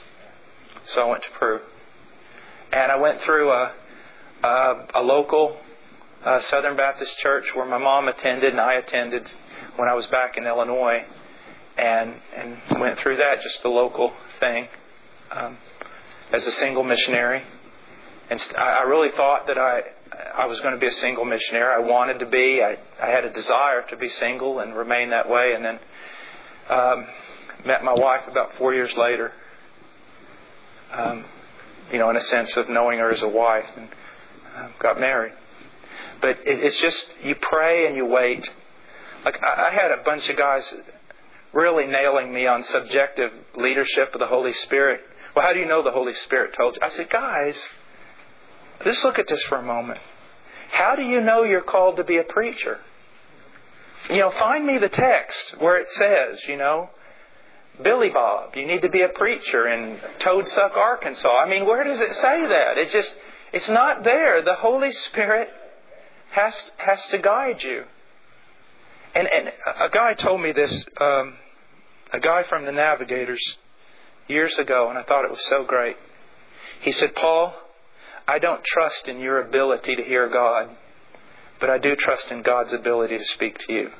So I went to Peru. And I went through a, a, a local uh, Southern Baptist church where my mom attended and I attended when I was back in Illinois. And, and went through that, just the local thing, um, as a single missionary. And I really thought that I I was going to be a single missionary. I wanted to be. I, I had a desire to be single and remain that way. And then um, met my wife about four years later. Um, you know, in a sense of knowing her as a wife, and uh, got married. But it, it's just, you pray and you wait. Like I, I had a bunch of guys really nailing me on subjective leadership of the Holy Spirit. Well, how do you know the Holy Spirit told you? I said, guys, let's look at this for a moment. How do you know you're called to be a preacher? You know, find me the text where it says, you know, Billy Bob, you need to be a preacher in Toadsuck, Arkansas. I mean, where does it say that? It just, it's not there. The Holy Spirit has has to guide you. And, and a guy told me this, um, a guy from the Navigators years ago, and I thought it was so great. He said, Paul, I don't trust in your ability to hear God, but I do trust in God's ability to speak to you.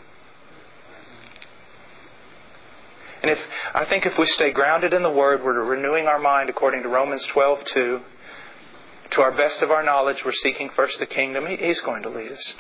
And if I think if we stay grounded in the Word, we're renewing our mind according to Romans twelve two. To our best of our knowledge, we're seeking first the kingdom. He's going to lead us.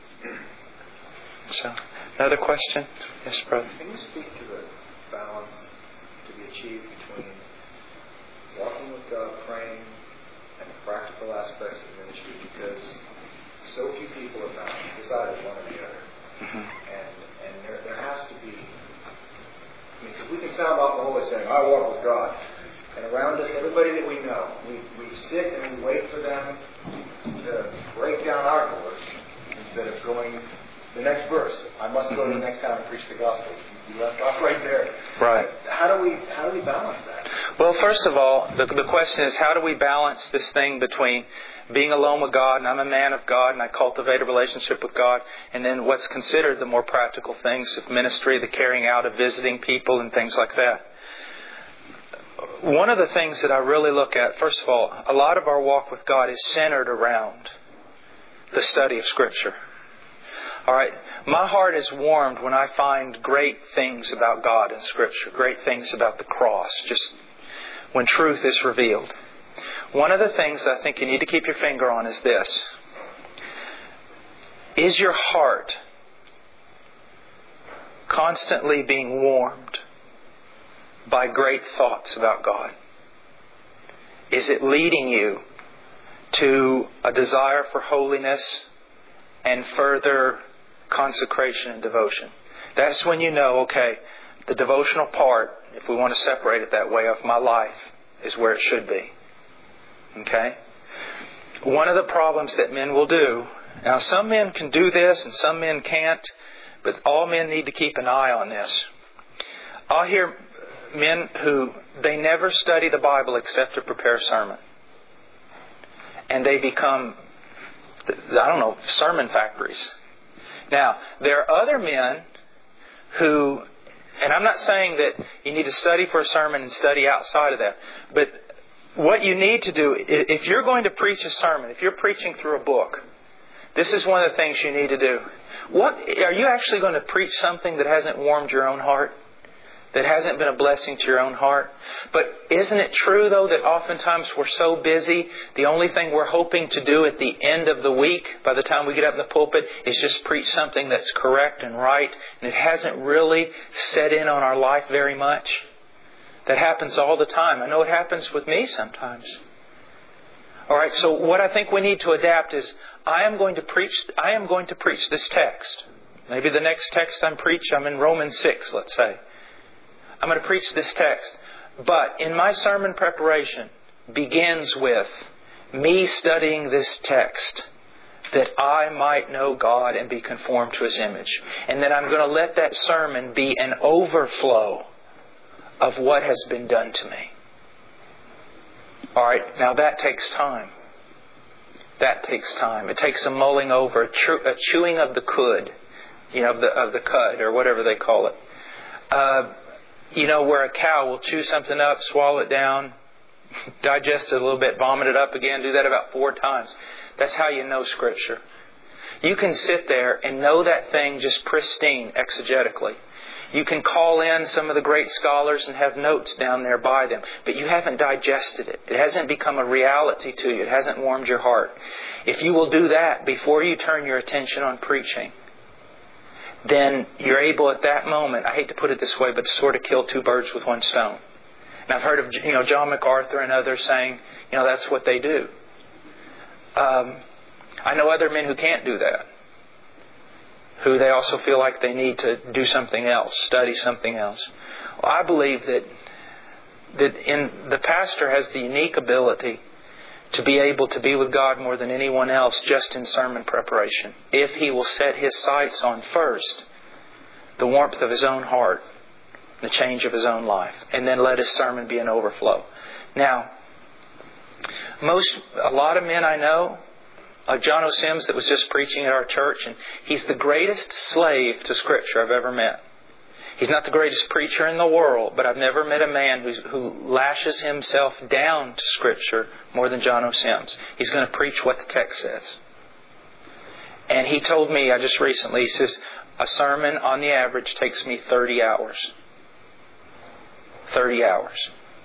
So, another question? Yes, brother. Can you speak to the balance to be achieved between walking with God, praying, and the practical aspects of ministry? Because so few people have found decided one or the other. Mm-hmm. And and there there has to be. I mean, because we can sound off always saying, I walk with God. And around us, everybody that we know, we, we sit and we wait for them to break down our doors instead of going the next verse. I must go to the next town and preach the gospel. You left off right there. Right. How do we how do we balance that? Well, first of all, the, the question is, how do we balance this thing between being alone with God, and I'm a man of God, and I cultivate a relationship with God, and then what's considered the more practical things of ministry, the carrying out of visiting people and things like that. One of the things that I really look at, first of all, a lot of our walk with God is centered around the study of Scripture. All right, my heart is warmed when I find great things about God in Scripture, great things about the cross, just when truth is revealed. One of the things that I think you need to keep your finger on is this. Is your heart constantly being warmed by great thoughts about God? Is it leading you to a desire for holiness and further consecration and devotion? That's when you know, okay, the devotional part, if we want to separate it that way, of my life is where it should be. Okay? One of the problems that men will do, now some men can do this and some men can't, but all men need to keep an eye on this. I'll hear men who, they never study the Bible except to prepare a sermon. And they become, I don't know, sermon factories. Now, there are other men who, and I'm not saying that you need to study for a sermon and study outside of that, but what you need to do, if you're going to preach a sermon, if you're preaching through a book, this is one of the things you need to do. What, are you actually going to preach something that hasn't warmed your own heart? that hasn't been a blessing to your own heart? But isn't it true, though, that oftentimes we're so busy, the only thing we're hoping to do at the end of the week, by the time we get up in the pulpit, is just preach something that's correct and right, and it hasn't really set in on our life very much? That happens all the time. I know it happens with me sometimes. All right, so what I think we need to adapt is, I am going to preach, I am going to preach this text. Maybe the next text I'm preach, I'm in Romans six, let's say. I'm going to preach this text. But in my sermon preparation begins with me studying this text that I might know God and be conformed to His image. And then I'm going to let that sermon be an overflow of what has been done to me. All right, now that takes time. That takes time. It takes a mulling over, a, chew, a chewing of the cud, you know, of the, of the cud, or whatever they call it. Uh, you know, where a cow will chew something up, swallow it down, digest it a little bit, vomit it up again, do that about four times. That's how you know Scripture. You can sit there and know that thing just pristine exegetically. You can call in some of the great scholars and have notes down there by them. But you haven't digested it. It hasn't become a reality to you. It hasn't warmed your heart. If you will do that before you turn your attention on preaching, then you're able at that moment, I hate to put it this way, but to sort of kill two birds with one stone. And I've heard of, you know, John MacArthur and others saying, you know, that's what they do. Um, I know other men who can't do that, who they also feel like they need to do something else, study something else. Well, I believe that that in the pastor has the unique ability to be able to be with God more than anyone else just in sermon preparation, if he will set his sights on first the warmth of his own heart, the change of his own life, and then let his sermon be an overflow. Now, most, a lot of men I know, like John O. Sims that was just preaching at our church, and he's the greatest slave to Scripture I've ever met. He's not the greatest preacher in the world, but I've never met a man who's, who lashes himself down to Scripture more than John O. Sims. He's going to preach what the text says. And he told me, I just recently, he says, a sermon on the average takes me thirty hours. thirty hours.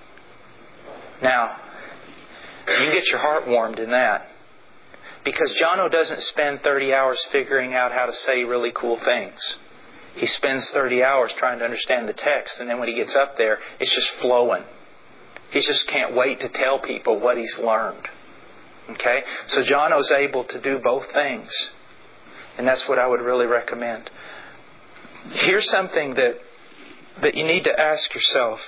Now, you can get your heart warmed in that. Because John O. doesn't spend thirty hours figuring out how to say really cool things. He spends thirty hours trying to understand the text, and then when he gets up there, it's just flowing. He just can't wait to tell people what he's learned. Okay? So John O's able to do both things. And that's what I would really recommend. Here's something that, that you need to ask yourself.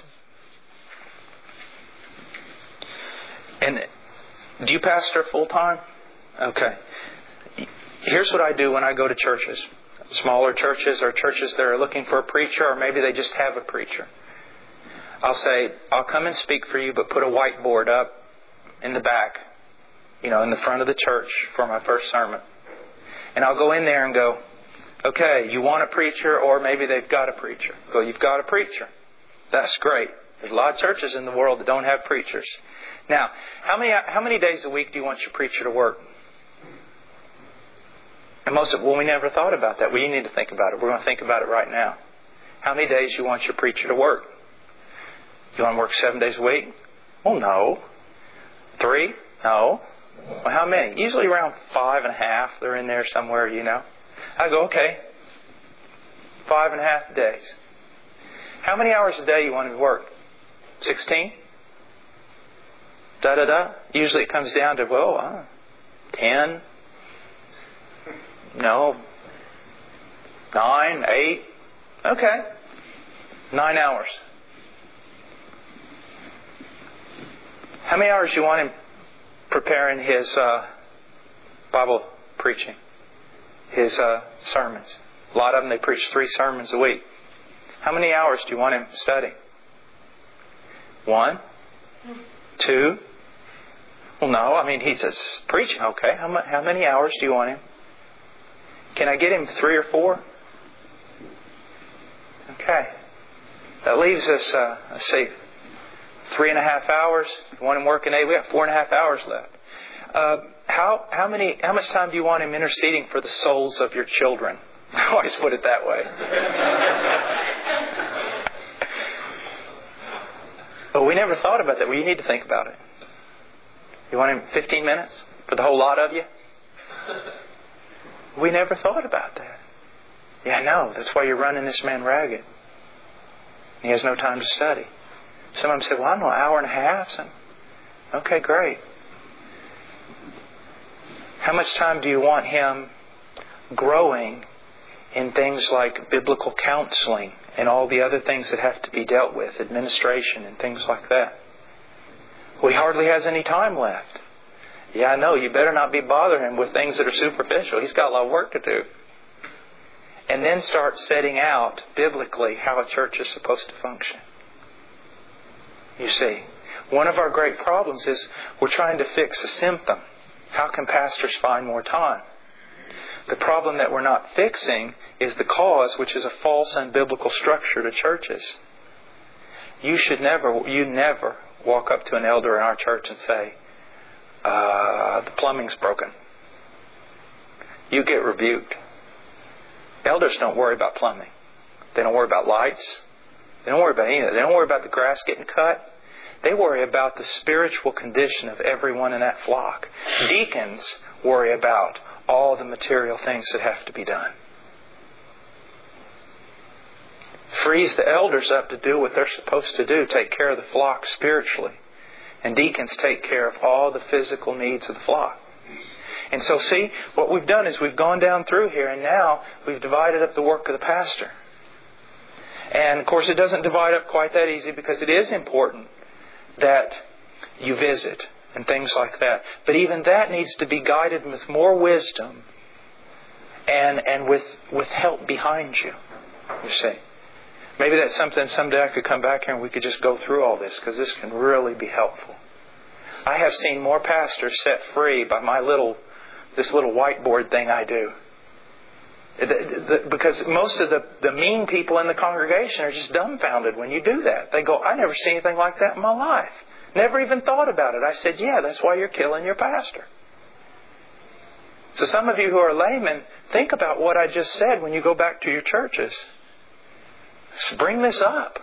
And do you pastor full time? Okay. Here's what I do when I go to churches. Smaller churches or churches that are looking for a preacher, or maybe they just have a preacher. I'll say, I'll come and speak for you, but put a whiteboard up in the back, you know, in the front of the church for my first sermon. And I'll go in there and go, okay, you want a preacher, or maybe they've got a preacher. Go, you've got a preacher. That's great. There's a lot of churches in the world that don't have preachers. Now, how many how many days a week do you want your preacher to work? And most of, well, we never thought about that. Well, you need to think about it. We're going to think about it right now. How many days do you want your preacher to work? You want to work seven days a week? Well, no. Three? No. Well, how many? Usually around five and a half. They're in there somewhere, you know. I go, okay. Five and a half days. How many hours a day you want him to work? Sixteen? Da da da. Usually it comes down to, well, uh, ten. No. Nine, eight. Okay. Nine hours. How many hours do you want him preparing his uh, Bible preaching? His uh, sermons? A lot of them, they preach three sermons a week. How many hours do you want him studying? One? Two? Well, no. I mean, he's just preaching. Okay. How, ma- how many hours do you want him? Can I get him three or four? Okay. That leaves us, uh, let's see, three and a half hours. You want him working eight? We have four and a half hours left. Uh, how how many? How much time do you want him interceding for the souls of your children? I always put it that way. never thought about that. Well, you need to think about it. You want him fifteen minutes for the whole lot of you? We never thought about that. Yeah, I know. That's why you're running this man ragged. He has no time to study. Some of them said, well, I don't know, an hour and a half. Some, okay, great. How much time do you want him growing in things like biblical counseling and all the other things that have to be dealt with, administration and things like that? Well, he hardly has any time left. Yeah, I know. You better not be bothering him with things that are superficial. He's got a lot of work to do. And then start setting out biblically how a church is supposed to function. You see, one of our great problems is we're trying to fix a symptom. How can pastors find more time? The problem that we're not fixing is the cause, which is a false and biblical structure to churches. You should never, you never walk up to an elder in our church and say, uh, the plumbing's broken. You get rebuked. Elders don't worry about plumbing. They don't worry about lights. They don't worry about any of that. They don't worry about the grass getting cut. They worry about the spiritual condition of everyone in that flock. Deacons worry about all the material things that have to be done. Frees the elders up to do what they're supposed to do, take care of the flock spiritually. And deacons take care of all the physical needs of the flock. And so see, what we've done is we've gone down through here and now we've divided up the work of the pastor. And of course it doesn't divide up quite that easy because it is important that you visit and things like that. But even that needs to be guided with more wisdom and and with, with help behind you, you see. Maybe that's something someday I could come back here and we could just go through all this because this can really be helpful. I have seen more pastors set free by my little, this little whiteboard thing I do. The, the, because most of the, the mean people in the congregation are just dumbfounded when you do that. They go, I never seen anything like that in my life. Never even thought about it. I said, yeah, that's why you're killing your pastor. So some of you who are laymen, think about what I just said when you go back to your churches. Let's bring this up.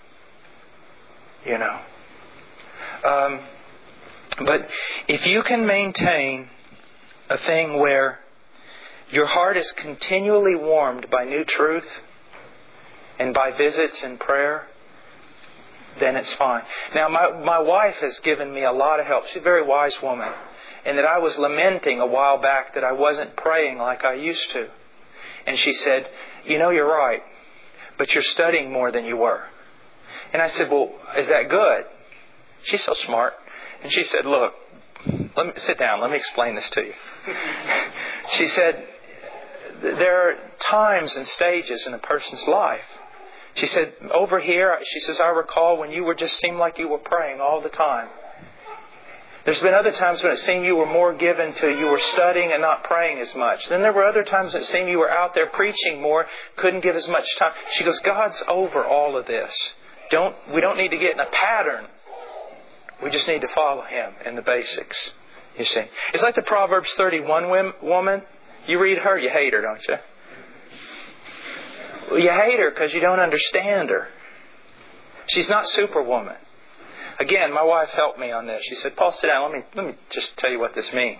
You know. Um, but if you can maintain a thing where your heart is continually warmed by new truth and by visits and prayer, then it's fine. Now, my, my wife has given me a lot of help. She's a very wise woman. And that I was lamenting a while back that I wasn't praying like I used to. And she said, you know, you're right, but you're studying more than you were. And I said, well, is that good? She's so smart. And she said, look, let me sit down. Let me explain this to you. She said, there are times and stages in a person's life. She said, over here, she says, I recall when you were just seemed like you were praying all the time. There's been other times when it seemed you were more given to, you were studying and not praying as much. Then there were other times that it seemed you were out there preaching more, couldn't give as much time. She goes, God's over all of this. Don't, we don't need to get in a pattern. We just need to follow Him in the basics. You see. It's like the Proverbs thirty-one woman. You read her, you hate her, don't you? Well, you hate her because you don't understand her. She's not Superwoman. Again, my wife helped me on this. She said, Paul, sit down. Let me, let me just tell you what this means.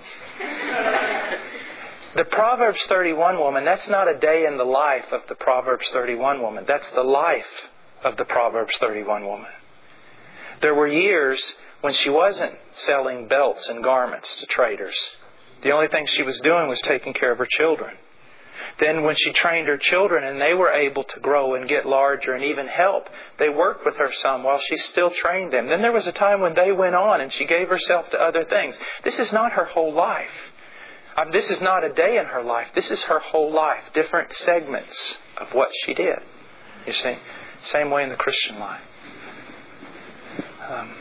The Proverbs thirty-one woman, that's not a day in the life of the Proverbs thirty-one woman. That's the life of the Proverbs thirty-one woman. There were years when she wasn't selling belts and garments to traders. The only thing she was doing was taking care of her children. Then when she trained her children and they were able to grow and get larger and even help, they worked with her some while she still trained them. Then there was a time when they went on and she gave herself to other things. This is not her whole life. Um, this is not a day in her life. This is her whole life. Different segments of what she did. You see? Same way in the Christian life. Um,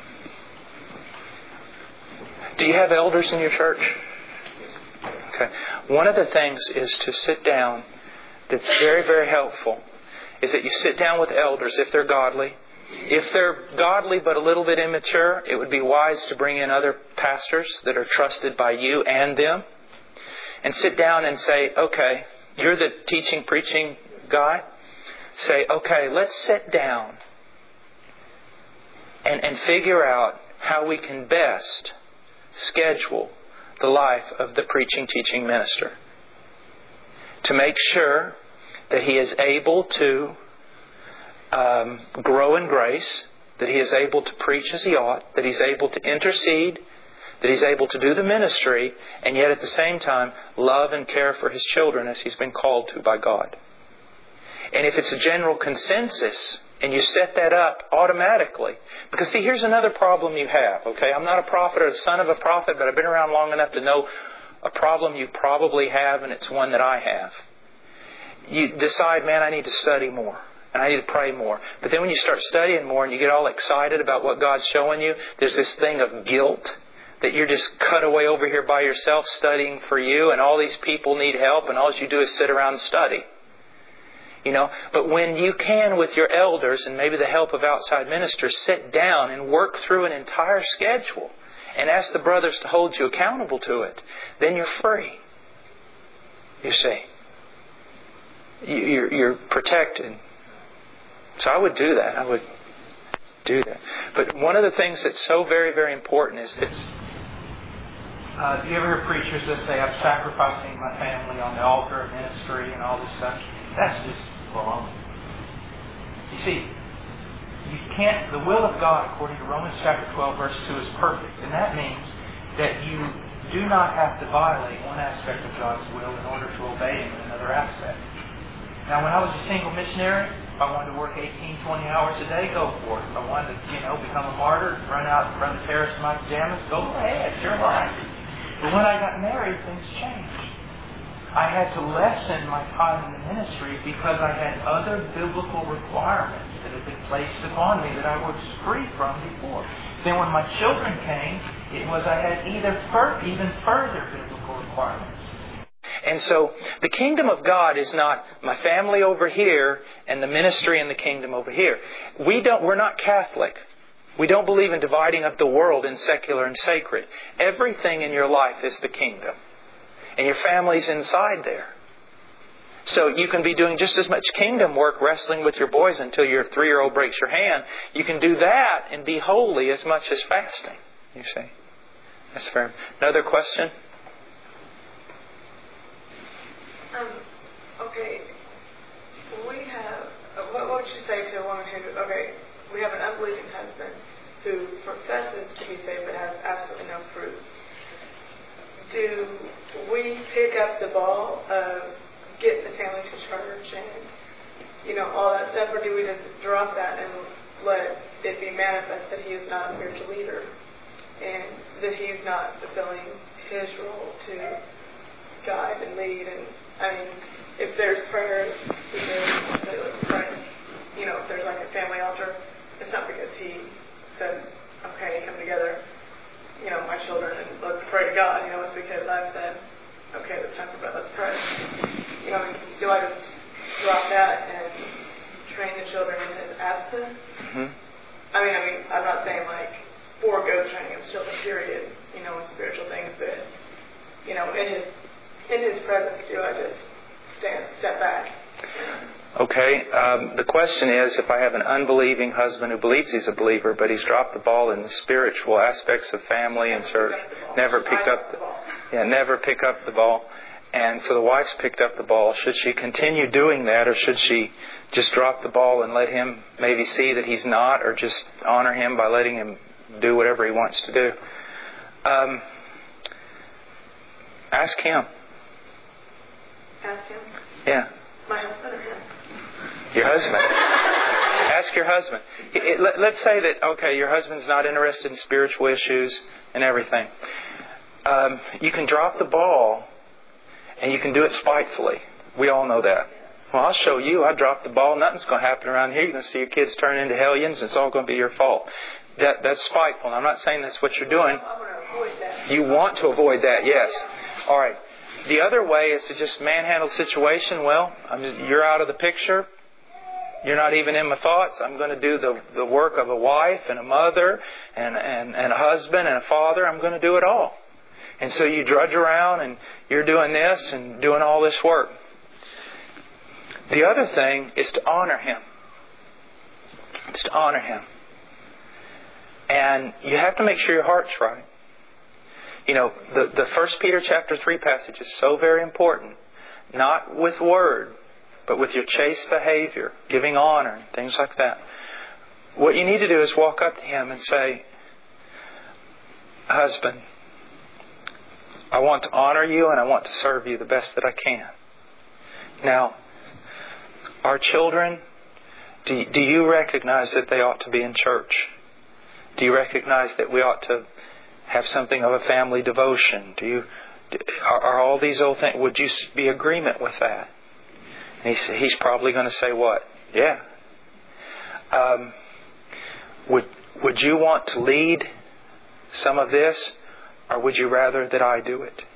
do you have elders in your church? Okay. One of the things is to sit down. That's very, very helpful. Is that you sit down with elders if they're godly. If they're godly but a little bit immature, it would be wise to bring in other pastors that are trusted by you and them. And sit down and say, okay, you're the teaching, preaching guy. Say, okay, let's sit down and, and figure out how we can best schedule the life of the preaching, teaching minister, to make sure that he is able to um, grow in grace, that he is able to preach as he ought, that he's able to intercede, that he's able to do the ministry, and yet at the same time love and care for his children as he's been called to by God. And if it's a general consensus, and you set that up automatically, because see, here's another problem you have, okay? I'm not a prophet or the son of a prophet, but I've been around long enough to know a problem you probably have, and it's one that I have. You decide, man, I need to study more. And I need to pray more. But then when you start studying more and you get all excited about what God's showing you, there's this thing of guilt that you're just cut away over here by yourself studying for you, and all these people need help, and all you do is sit around and study. You know, but when you can, with your elders and maybe the help of outside ministers, sit down and work through an entire schedule and ask the brothers to hold you accountable to it, then you're free. You see. You're, you're protected. So I would do that. I would do that. But one of the things that's so very, very important is that... Uh, do you ever hear preachers that say, I'm sacrificing my family on the altar of ministry and all this stuff? That's just baloney. You see, you can't... The will of God, according to Romans chapter twelve, verse two, is perfect. And that means that you do not have to violate one aspect of God's will in order to obey Him in another aspect. Now, when I was a single missionary, if I wanted to work eighteen, twenty hours a day, go for it. If I wanted to, you know, become a martyr, run out and run the terrace in my pajamas, go ahead, sure life. But when I got married, things changed. I had to lessen my time in the ministry because I had other biblical requirements that had been placed upon me that I was free from before. Then when my children came, it was I had either fur- even further biblical requirements. And so the kingdom of God is not my family over here and the ministry in the kingdom over here. We don't, we're not Catholic. We don't believe in dividing up the world in secular and sacred. Everything in your life is the kingdom. And your family's inside there. So you can be doing just as much kingdom work wrestling with your boys until your three-year-old breaks your hand. You can do that and be holy as much as fasting. You see? That's fair. Another question? Um, okay, we have, what, what would you say to a woman who, okay, we have an unbelieving husband who professes to be saved but has absolutely no fruits. Do we pick up the ball of getting the family to church and, you know, all that stuff, or do we just drop that and let it be manifest that he is not a spiritual leader and that he's not fulfilling his role to guide and lead? And I mean, if there's prayers, we say, let's pray. You know, if there's like a family altar, it's not because he said, okay, come together, you know, my children, and let's pray to God. You know, it's because I've said, okay, it's time for prayer, let's pray. You know, do I just drop that and train the children in his absence? Mm-hmm. I mean, I mean, I'm not saying like forego training his children, period, you know, in spiritual things, but, you know, in his in his presence, do I just stand, step back? Okay, um, the question is, if I have an unbelieving husband who believes he's a believer, but he's dropped the ball in the spiritual aspects of family and church, never picked up the, yeah, never pick up the ball, and so the wife's picked up the ball. Should she continue doing that, or should she just drop the ball and let him maybe see that he's not, or just honor him by letting him do whatever he wants to do? Um, ask him. Ask him? Yeah. My husband or him? Your husband. Ask your husband. It, it, let, let's say that, okay, your husband's not interested in spiritual issues and everything. Um, you can drop the ball and you can do it spitefully. We all know that. Well, I'll show you. I dropped the ball. Nothing's going to happen around here. You're going to see your kids turn into hellions. It's all going to be your fault. That That's spiteful. I'm not saying that's what you're doing. I want to avoid that. You want to avoid that, yes. All right. The other way is to just manhandle the situation. Well, I'm just, you're out of the picture. You're not even in my thoughts. I'm going to do the, the work of a wife and a mother and, and, and a husband and a father. I'm going to do it all. And so you drudge around and you're doing this and doing all this work. The other thing is to honor him. It's to honor him. And you have to make sure your heart's right. You know, the, the First Peter chapter three passage is so very important. Not with word, but with your chaste behavior, giving honor, things like that. What you need to do is walk up to him and say, husband, I want to honor you and I want to serve you the best that I can. Now, our children, do, do you recognize that they ought to be in church? Do you recognize that we ought to have something of a family devotion? Do you are, are all these old things? Would you be agreement with that? And he's he's probably going to say what? Yeah. Um, would would you want to lead some of this, or would you rather that I do it?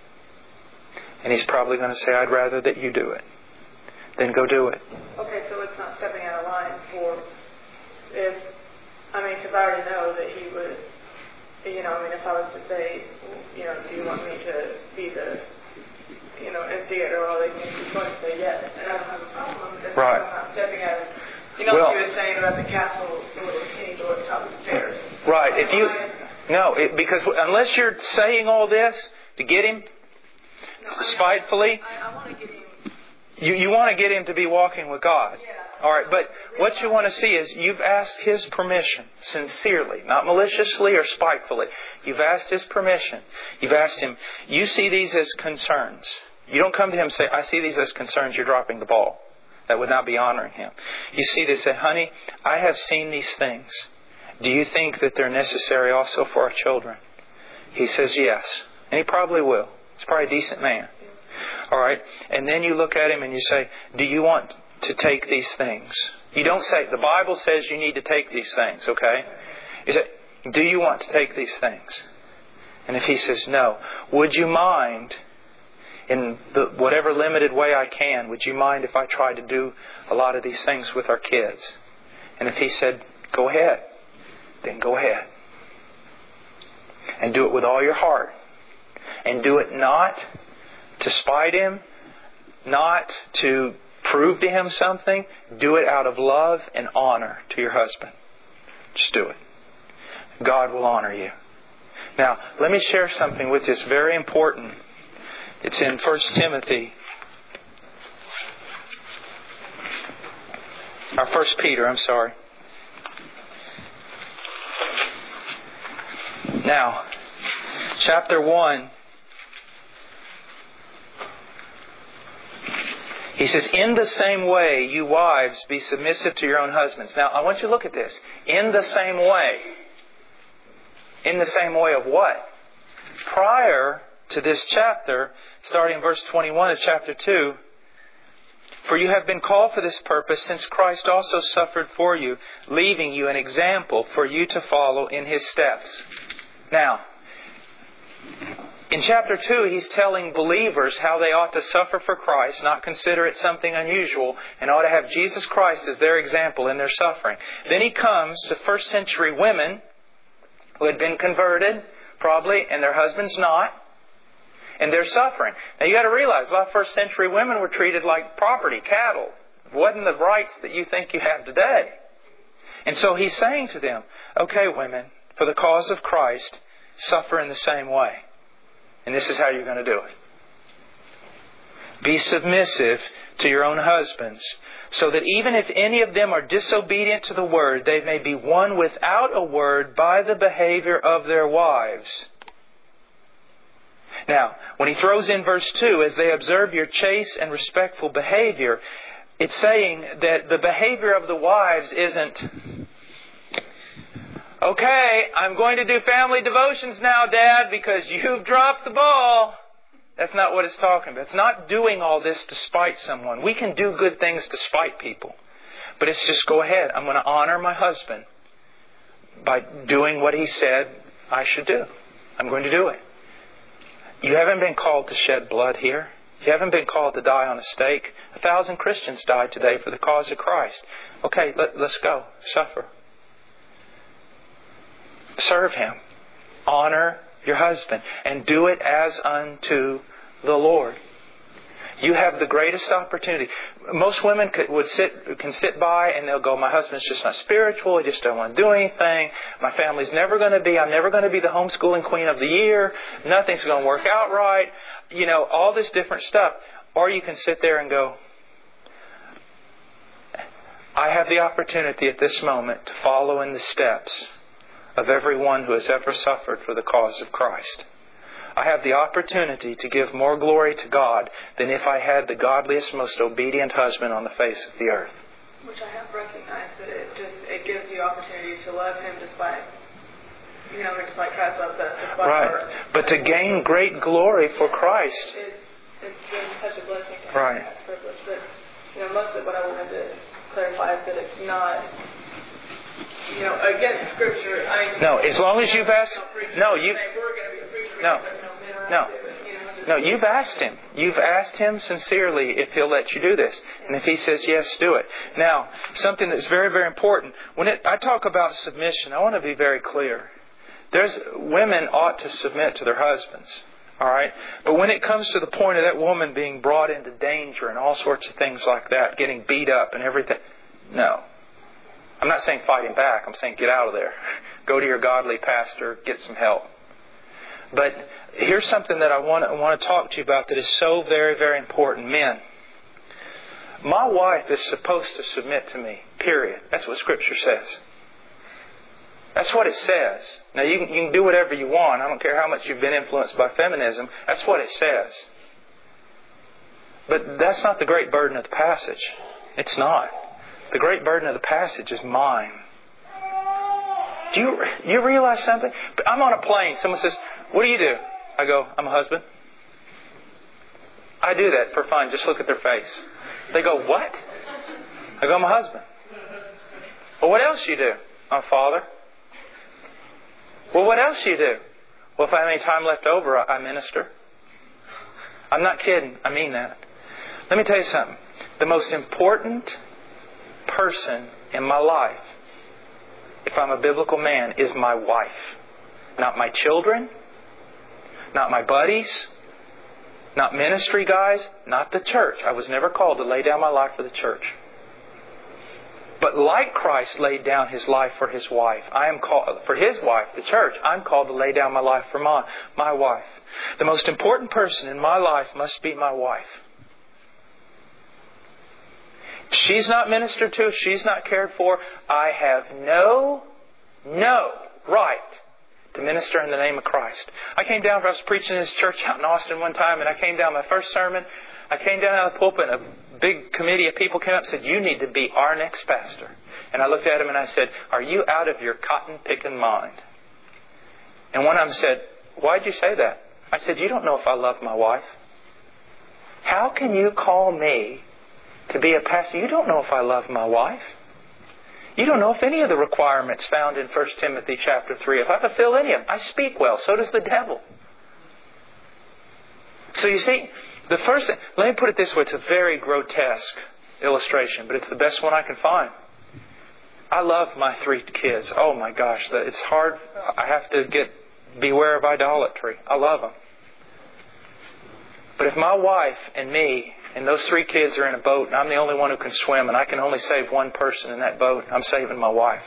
And he's probably going to say, I'd rather that you do it. Then go do it. Okay, so it's not stepping out of line for if, I mean, because I already know that he would, you know, I mean, if I was to say, you know, do you want me to be the, you know, instigator or all these things, he's going to say yes. And I don't have a problem if right. I'm not stepping out of, you know, well, what you were saying about the castle, the little skinny door at the top of the stairs. Right. If you, no, it, because unless you're saying all this to get him, no, spitefully, I, I want to get him. You, you want to get him to be walking with God. Yeah. All right, but what you want to see is you've asked his permission sincerely, not maliciously or spitefully. You've asked his permission. You've asked him, you see these as concerns. You don't come to him and say, I see these as concerns, you're dropping the ball. That would not be honoring him. You see this, say, honey, I have seen these things. Do you think that they're necessary also for our children? He says yes. And he probably will. He's probably a decent man. All right. And then you look at him and you say, do you want to take these things? You don't say, the Bible says you need to take these things, okay? You say, do you want to take these things? And if he says no, would you mind, in the, whatever limited way I can, would you mind if I try to do a lot of these things with our kids? And if he said, go ahead, then go ahead. And do it with all your heart. And do it not to spite him, not to prove to him something. Do it out of love and honor to your husband. Just do it. God will honor you. Now, let me share something with you. It's very important. It's in First Timothy. Or First Peter, I'm sorry. Now, chapter one. He says, in the same way, you wives, be submissive to your own husbands. Now, I want you to look at this. In the same way. In the same way of what? Prior to this chapter, starting in verse twenty-one of chapter two, for you have been called for this purpose, since Christ also suffered for you, leaving you an example for you to follow in His steps. Now, in chapter two, he's telling believers how they ought to suffer for Christ, not consider it something unusual, and ought to have Jesus Christ as their example in their suffering. Then he comes to first century women who had been converted, probably, and their husbands not, and they're suffering. Now you got to realize, a lot of first century women were treated like property, cattle. It wasn't the rights that you think you have today. And so he's saying to them, okay, women, for the cause of Christ, suffer in the same way. And this is how you're going to do it. Be submissive to your own husbands, so that even if any of them are disobedient to the word, they may be won without a word by the behavior of their wives. Now, when he throws in verse two, as they observe your chaste and respectful behavior, it's saying that the behavior of the wives isn't, okay, I'm going to do family devotions now, Dad, because you've dropped the ball. That's not what it's talking about. It's not doing all this to spite someone. We can do good things to spite people. But it's just, go ahead. I'm going to honor my husband by doing what he said I should do. I'm going to do it. You haven't been called to shed blood here. You haven't been called to die on a stake. A thousand Christians died today for the cause of Christ. Okay, let, let's go. Suffer. Serve Him. Honor your husband. And do it as unto the Lord. You have the greatest opportunity. Most women could, would sit, can sit by and they'll go, my husband's just not spiritual. He just don't want to do anything. My family's never going to be, I'm never going to be the homeschooling queen of the year. Nothing's going to work out right. You know, all this different stuff. Or you can sit there and go, I have the opportunity at this moment to follow in the steps of everyone who has ever suffered for the cause of Christ. I have the opportunity to give more glory to God than if I had the godliest, most obedient husband on the face of the earth. Which I have recognized that it just it gives you opportunity to love Him despite, you know, despite Christ loves us. Right. Our, but to gain great glory for Christ. It, it's been such a blessing to have right. that privilege. But, you know, most of what I wanted to clarify is that it's not, you know, against Scripture. I no, as long as you've asked, no, you, no, no, no, you've asked Him. You've asked Him sincerely if He'll let you do this, and if He says yes, do it. Now, something that's very, very important. When it, I talk about submission, I want to be very clear. There's women ought to submit to their husbands. All right, but when it comes to the point of that woman being brought into danger and all sorts of things like that, getting beat up and everything, no. I'm not saying fighting back. I'm saying get out of there. Go to your godly pastor. Get some help. But here's something that I want to, I want to talk to you about that is so very, very important. Men, my wife is supposed to submit to me, period. That's what Scripture says. That's what it says. Now, you can, you can do whatever you want. I don't care how much you've been influenced by feminism. That's what it says. But that's not the great burden of the passage. It's not. The great burden of the passage is mine. Do you, you realize something? I'm on a plane. Someone says, what do you do? I go, I'm a husband. I do that for fun. Just look at their face. They go, what? I go, I'm a husband. Well, what else you do? I'm a father. Well, what else you do? Well, if I have any time left over, I minister. I'm not kidding. I mean that. Let me tell you something. The most important person in my life, if I'm a biblical man, is my wife. Not my children. Not my buddies. Not ministry guys. Not the church. I was never called to lay down my life for the church. But like Christ laid down His life for His wife, I am called, for His wife, the church, I'm called to lay down my life for my, my wife. The most important person in my life must be my wife. If she's not ministered to, if she's not cared for, I have no, no right to minister in the name of Christ. I came down, I was preaching in this church out in Austin one time, and I came down, my first sermon, I came down out of the pulpit, and a big committee of people came up and said, you need to be our next pastor. And I looked at him and I said, are you out of your cotton-picking mind? And one of them said, why'd you say that? I said, you don't know if I love my wife. How can you call me to be a pastor? You don't know if I love my wife. You don't know if any of the requirements found in First Timothy chapter three, if I fulfill any of them. I speak well, so does the devil. So you see, the first thing, let me put it this way, it's a very grotesque illustration, but it's the best one I can find. I love my three kids. Oh my gosh, it's hard. I have to get beware of idolatry. I love them. But if my wife and me and those three kids are in a boat and I'm the only one who can swim and I can only save one person in that boat, I'm saving my wife.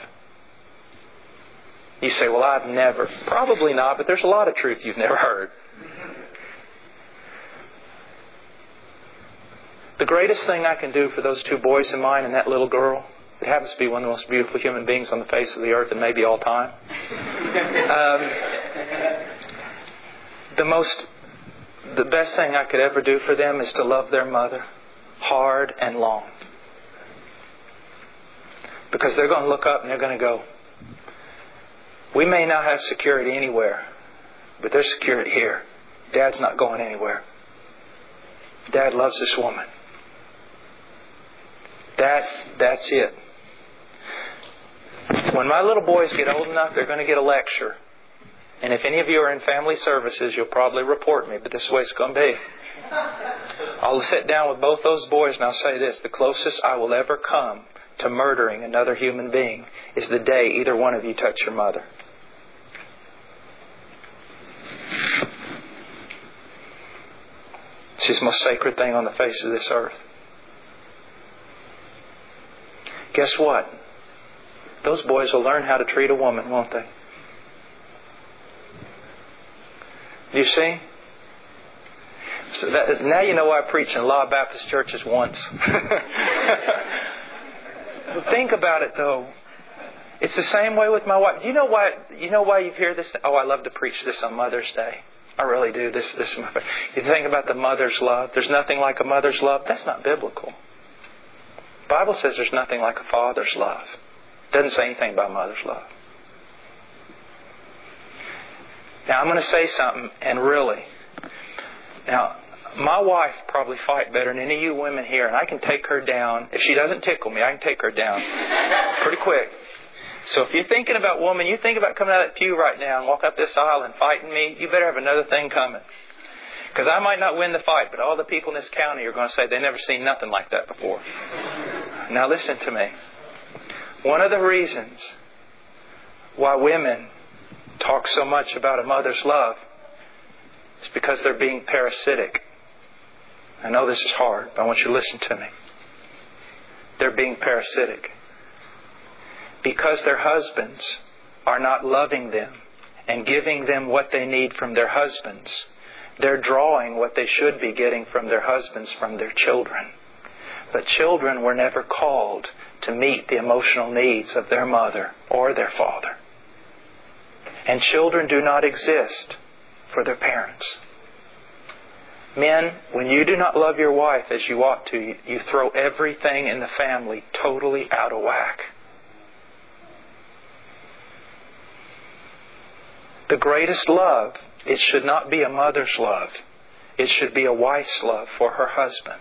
You say, well, I've never. Probably not, but there's a lot of truth you've never heard. The greatest thing I can do for those two boys of mine and that little girl, it happens to be one of the most beautiful human beings on the face of the earth and maybe all time. um, the most, the best thing I could ever do for them is to love their mother hard and long. Because they're going to look up and they're going to go, we may not have security anywhere, but there's security here. Dad's not going anywhere. Dad loves this woman. That, that's it. When my little boys get old enough, they're going to get a lecture. And if any of you are in family services, you'll probably report me, but this is the way it's going to be. I'll sit down with both those boys and I'll say this, the closest I will ever come to murdering another human being is the day either one of you touch your mother. She's the most sacred thing on the face of this earth. Guess what? Those boys will learn how to treat a woman, won't they? Do you see? So that, now you know why I preach in a lot of Baptist churches once. Think about it, though. It's the same way with my wife. You know why? You know why you hear this? Oh, I love to preach this on Mother's Day. I really do. This, this is my favorite. You think about the mother's love. There's nothing like a mother's love. That's not biblical. The Bible says there's nothing like a father's love. It doesn't say anything about mother's love. Now, I'm going to say something, and really. Now, my wife probably fight better than any of you women here, and I can take her down. If she doesn't tickle me, I can take her down pretty quick. So if you're thinking about woman, you think about coming out of that pew right now and walk up this aisle and fighting me, you better have another thing coming. Because I might not win the fight, but all the people in this county are going to say they've never seen nothing like that before. Now listen to me. One of the reasons why women talk so much about a mother's love is because they're being parasitic. I know this is hard, but I want you to listen to me. They're being parasitic. Because their husbands are not loving them and giving them what they need from their husbands, they're drawing what they should be getting from their husbands from their children. But children were never called to meet the emotional needs of their mother or their father. And children do not exist for their parents. Men, when you do not love your wife as you ought to, you throw everything in the family totally out of whack. The greatest love, it should not be a mother's love. It should be a wife's love for her husband.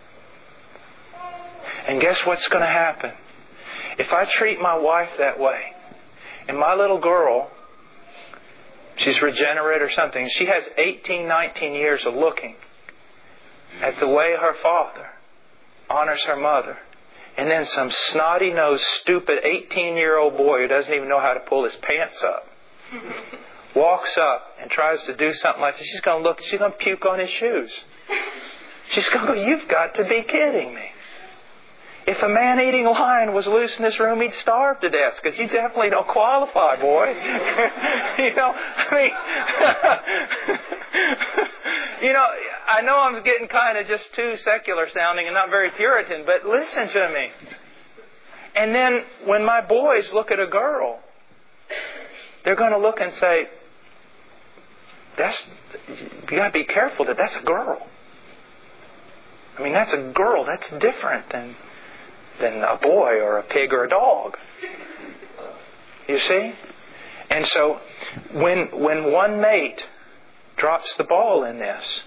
And guess what's going to happen? If I treat my wife that way, and my little girl, she's regenerate or something, she has eighteen, nineteen years of looking at the way her father honors her mother. And then some snotty-nosed, stupid eighteen-year-old boy who doesn't even know how to pull his pants up walks up and tries to do something like this. She's going to look, she's going to puke on his shoes. She's going to go, you've got to be kidding me. If a man-eating lion was loose in this room, he'd starve to death, because you definitely don't qualify, boy. You know, I mean, you know, I know I'm getting kind of just too secular sounding and not very Puritan, but listen to me. And then when my boys look at a girl, they're going to look and say, "That's you got to be careful that that's a girl. I mean, that's a girl. That's different than than a boy or a pig or a dog." You see? And so when when one mate drops the ball in this,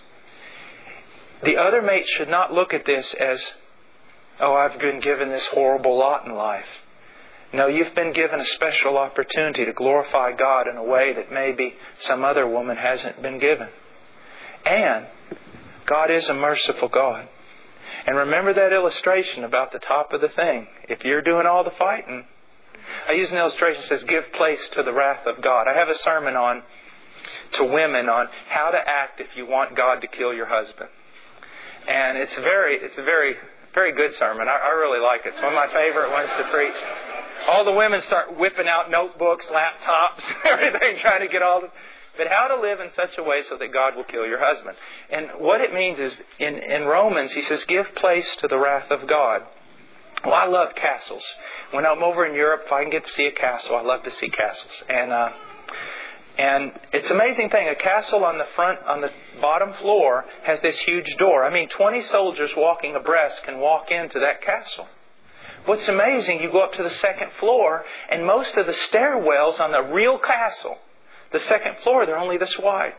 the other mate should not look at this as, "Oh, I've been given this horrible lot in life." No, you've been given a special opportunity to glorify God in a way that maybe some other woman hasn't been given. And God is a merciful God. And remember that illustration about the top of the thing. If you're doing all the fighting, I use an illustration that says, give place to the wrath of God. I have a sermon on to women on how to act if you want God to kill your husband. And it's a very, it's a very, very good sermon. I, I really like it. It's one of my favorite ones to preach. All the women start whipping out notebooks, laptops, everything, trying to get all the... But how to live in such a way so that God will kill your husband. And what it means is, in, in Romans, he says, give place to the wrath of God. Well, I love castles. When I'm over in Europe, if I can get to see a castle, I love to see castles. And uh, and it's an amazing thing. A castle on the front, on the bottom floor, has this huge door. I mean, twenty soldiers walking abreast can walk into that castle. What's amazing, you go up to the second floor, and most of the stairwells on the real castle, the second floor, they're only this wide.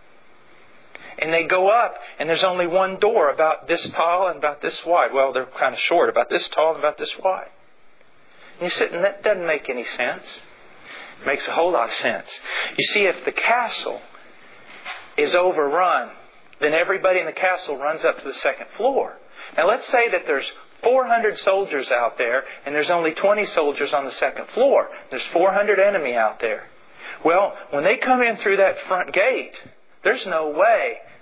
And they go up, and there's only one door about this tall and about this wide. Well, they're kind of short, about this tall and about this wide. And you sit, and that doesn't make any sense. It makes a whole lot of sense. You see, if the castle is overrun, then everybody in the castle runs up to the second floor. Now, let's say that there's four hundred soldiers out there, and there's only twenty soldiers on the second floor. There's four hundred enemy out there. Well, when they come in through that front gate, there's no way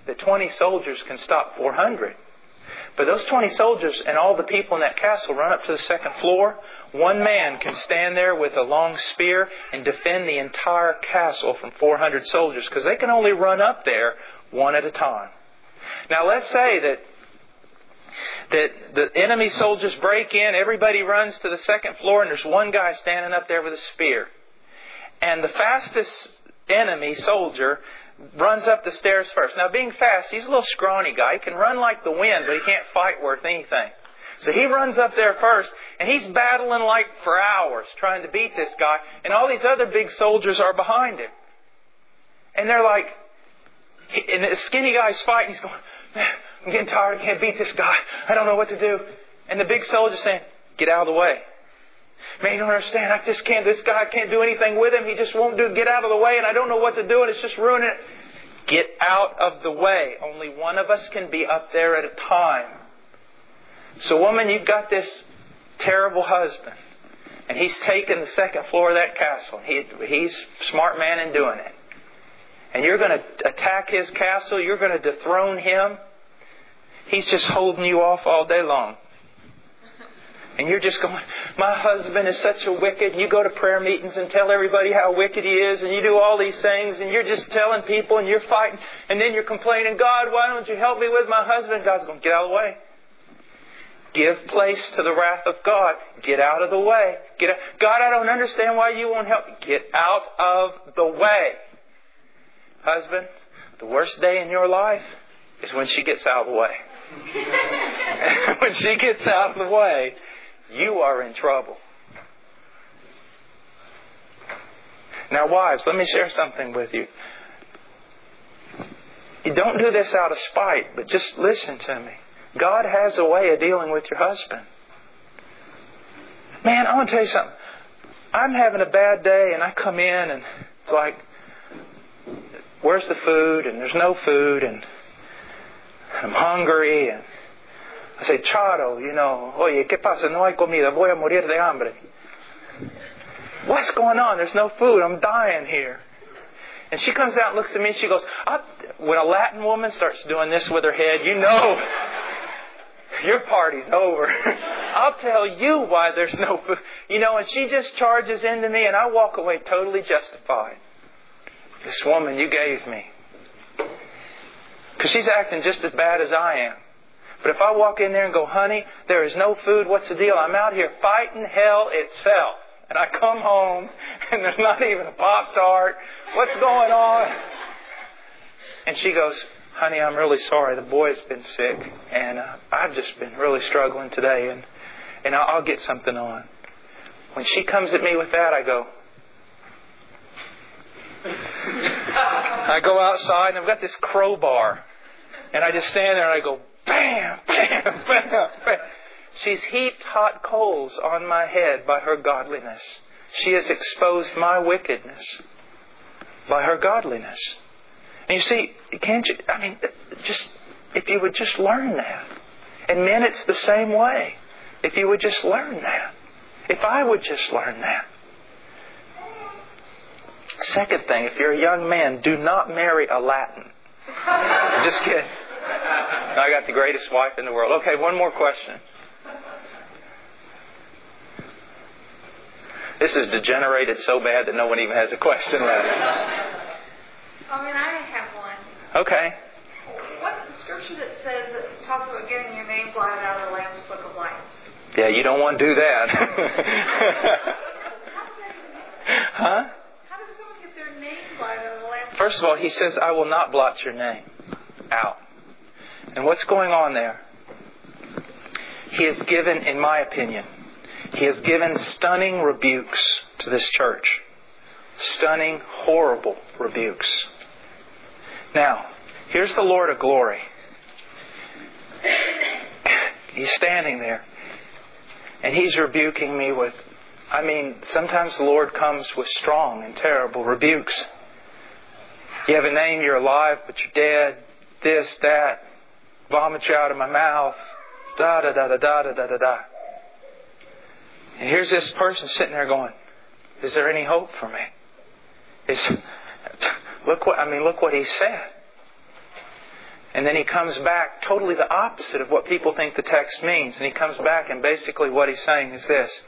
that twenty soldiers can stop four hundred. But those twenty soldiers and all the people in that castle run up to the second floor. One man can stand there with a long spear and defend the entire castle from four hundred soldiers, because they can only run up there one at a time. Now let's say that that the enemy soldiers break in, everybody runs to the second floor, and there's one guy standing up there with a spear. And the fastest enemy soldier runs up the stairs first. Now, being fast, he's a little scrawny guy. He can run like the wind, but he can't fight worth anything. So he runs up there first, and he's battling like for hours trying to beat this guy. And all these other big soldiers are behind him. And they're like, and the skinny guy's fighting. He's going, man, I'm getting tired. I can't beat this guy. I don't know what to do. And the big soldier's saying, get out of the way. Man, you don't understand. I just can't, this guy, I can't do anything with him. He just won't do, get out of the way, and I don't know what to do, and it's just ruining it. Get out of the way. Only one of us can be up there at a time. So woman, you've got this terrible husband, and he's taken the second floor of that castle. He, he's a smart man in doing it. And you're going to attack his castle. You're going to dethrone him. He's just holding you off all day long. And you're just going, my husband is such a wicked. And you go to prayer meetings and tell everybody how wicked he is. And you do all these things. And you're just telling people and you're fighting. And then you're complaining, God, why don't you help me with my husband? God's going, get out of the way. Give place to the wrath of God. Get out of the way. Get out. God, I don't understand why you won't help me. Get out of the way. Husband, the worst day in your life is when she gets out of the way. When she gets out of the way, you are in trouble. Now, wives, let me share something with you. You don't do this out of spite, but just listen to me. God has a way of dealing with your husband. Man, I want to tell you something. I'm having a bad day and I come in and it's like, where's the food? And there's no food and I'm hungry and I say, Charo, you know, oye, ¿qué pasa? No hay comida. Voy a morir de hambre. What's going on? There's no food. I'm dying here. And she comes out and looks at me and she goes, I, when a Latin woman starts doing this with her head, you know, your party's over. I'll tell you why there's no food. You know, and she just charges into me and I walk away totally justified. This woman you gave me. Because she's acting just as bad as I am. But if I walk in there and go, honey, there is no food, what's the deal? I'm out here fighting hell itself. And I come home and there's not even a Pop-Tart. What's going on? And she goes, honey, I'm really sorry. The boy's been sick. And uh, I've just been really struggling today. And, and I'll, I'll get something on. When she comes at me with that, I go, I go outside and I've got this crowbar. And I just stand there and I go, bam, bam, bam, bam. She's heaped hot coals on my head by her godliness. She has exposed my wickedness by her godliness. And you see, can't you, I mean, just, if you would just learn that. And men, it's the same way. If you would just learn that. If I would just learn that. Second thing, if you're a young man, do not marry a Latin. I'm just kidding. I got the greatest wife in the world. Okay, one more question. This is degenerated so bad that no one even has a question left. I mean, I have one. Okay. What's the scripture that says that talks about getting your name blotted out of the Lamb's Book of Life? Yeah, you don't want to do that. Huh? How does someone get their name blotted out of the Lamb's Book? First of all, he says, I will not blot your name out. And what's going on there? He has given, in my opinion, he has given stunning rebukes to this church. Stunning, horrible rebukes. Now, here's the Lord of glory. He's standing there. And He's rebuking me with, I mean, sometimes the Lord comes with strong and terrible rebukes. You have a name, you're alive, but you're dead. This, that. Vomit you out of my mouth. Da, da, da, da, da, da, da, da. And here's this person sitting there going, is there any hope for me? Is, look what, I mean, look what he said. And then he comes back totally the opposite of what people think the text means. And he comes back and basically what he's saying is this.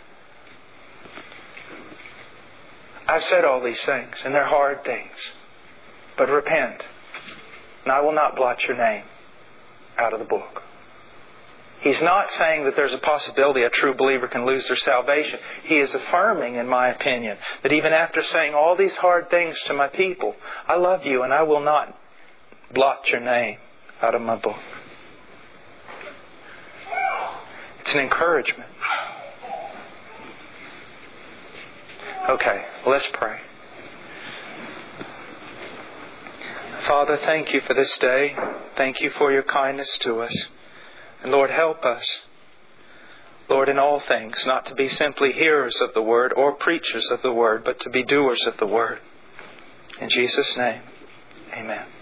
I've said all these things, and they're hard things. But repent, and I will not blot your name out of the book. He's not saying that there's a possibility a true believer can lose their salvation. He is affirming, in my opinion, that even after saying all these hard things to my people, I love you and I will not blot your name out of my book. It's an encouragement. Okay, let's pray. Father, thank you for this day. Thank you for your kindness to us. And Lord, help us, Lord, in all things, not to be simply hearers of the Word or preachers of the Word, but to be doers of the Word. In Jesus' name, amen.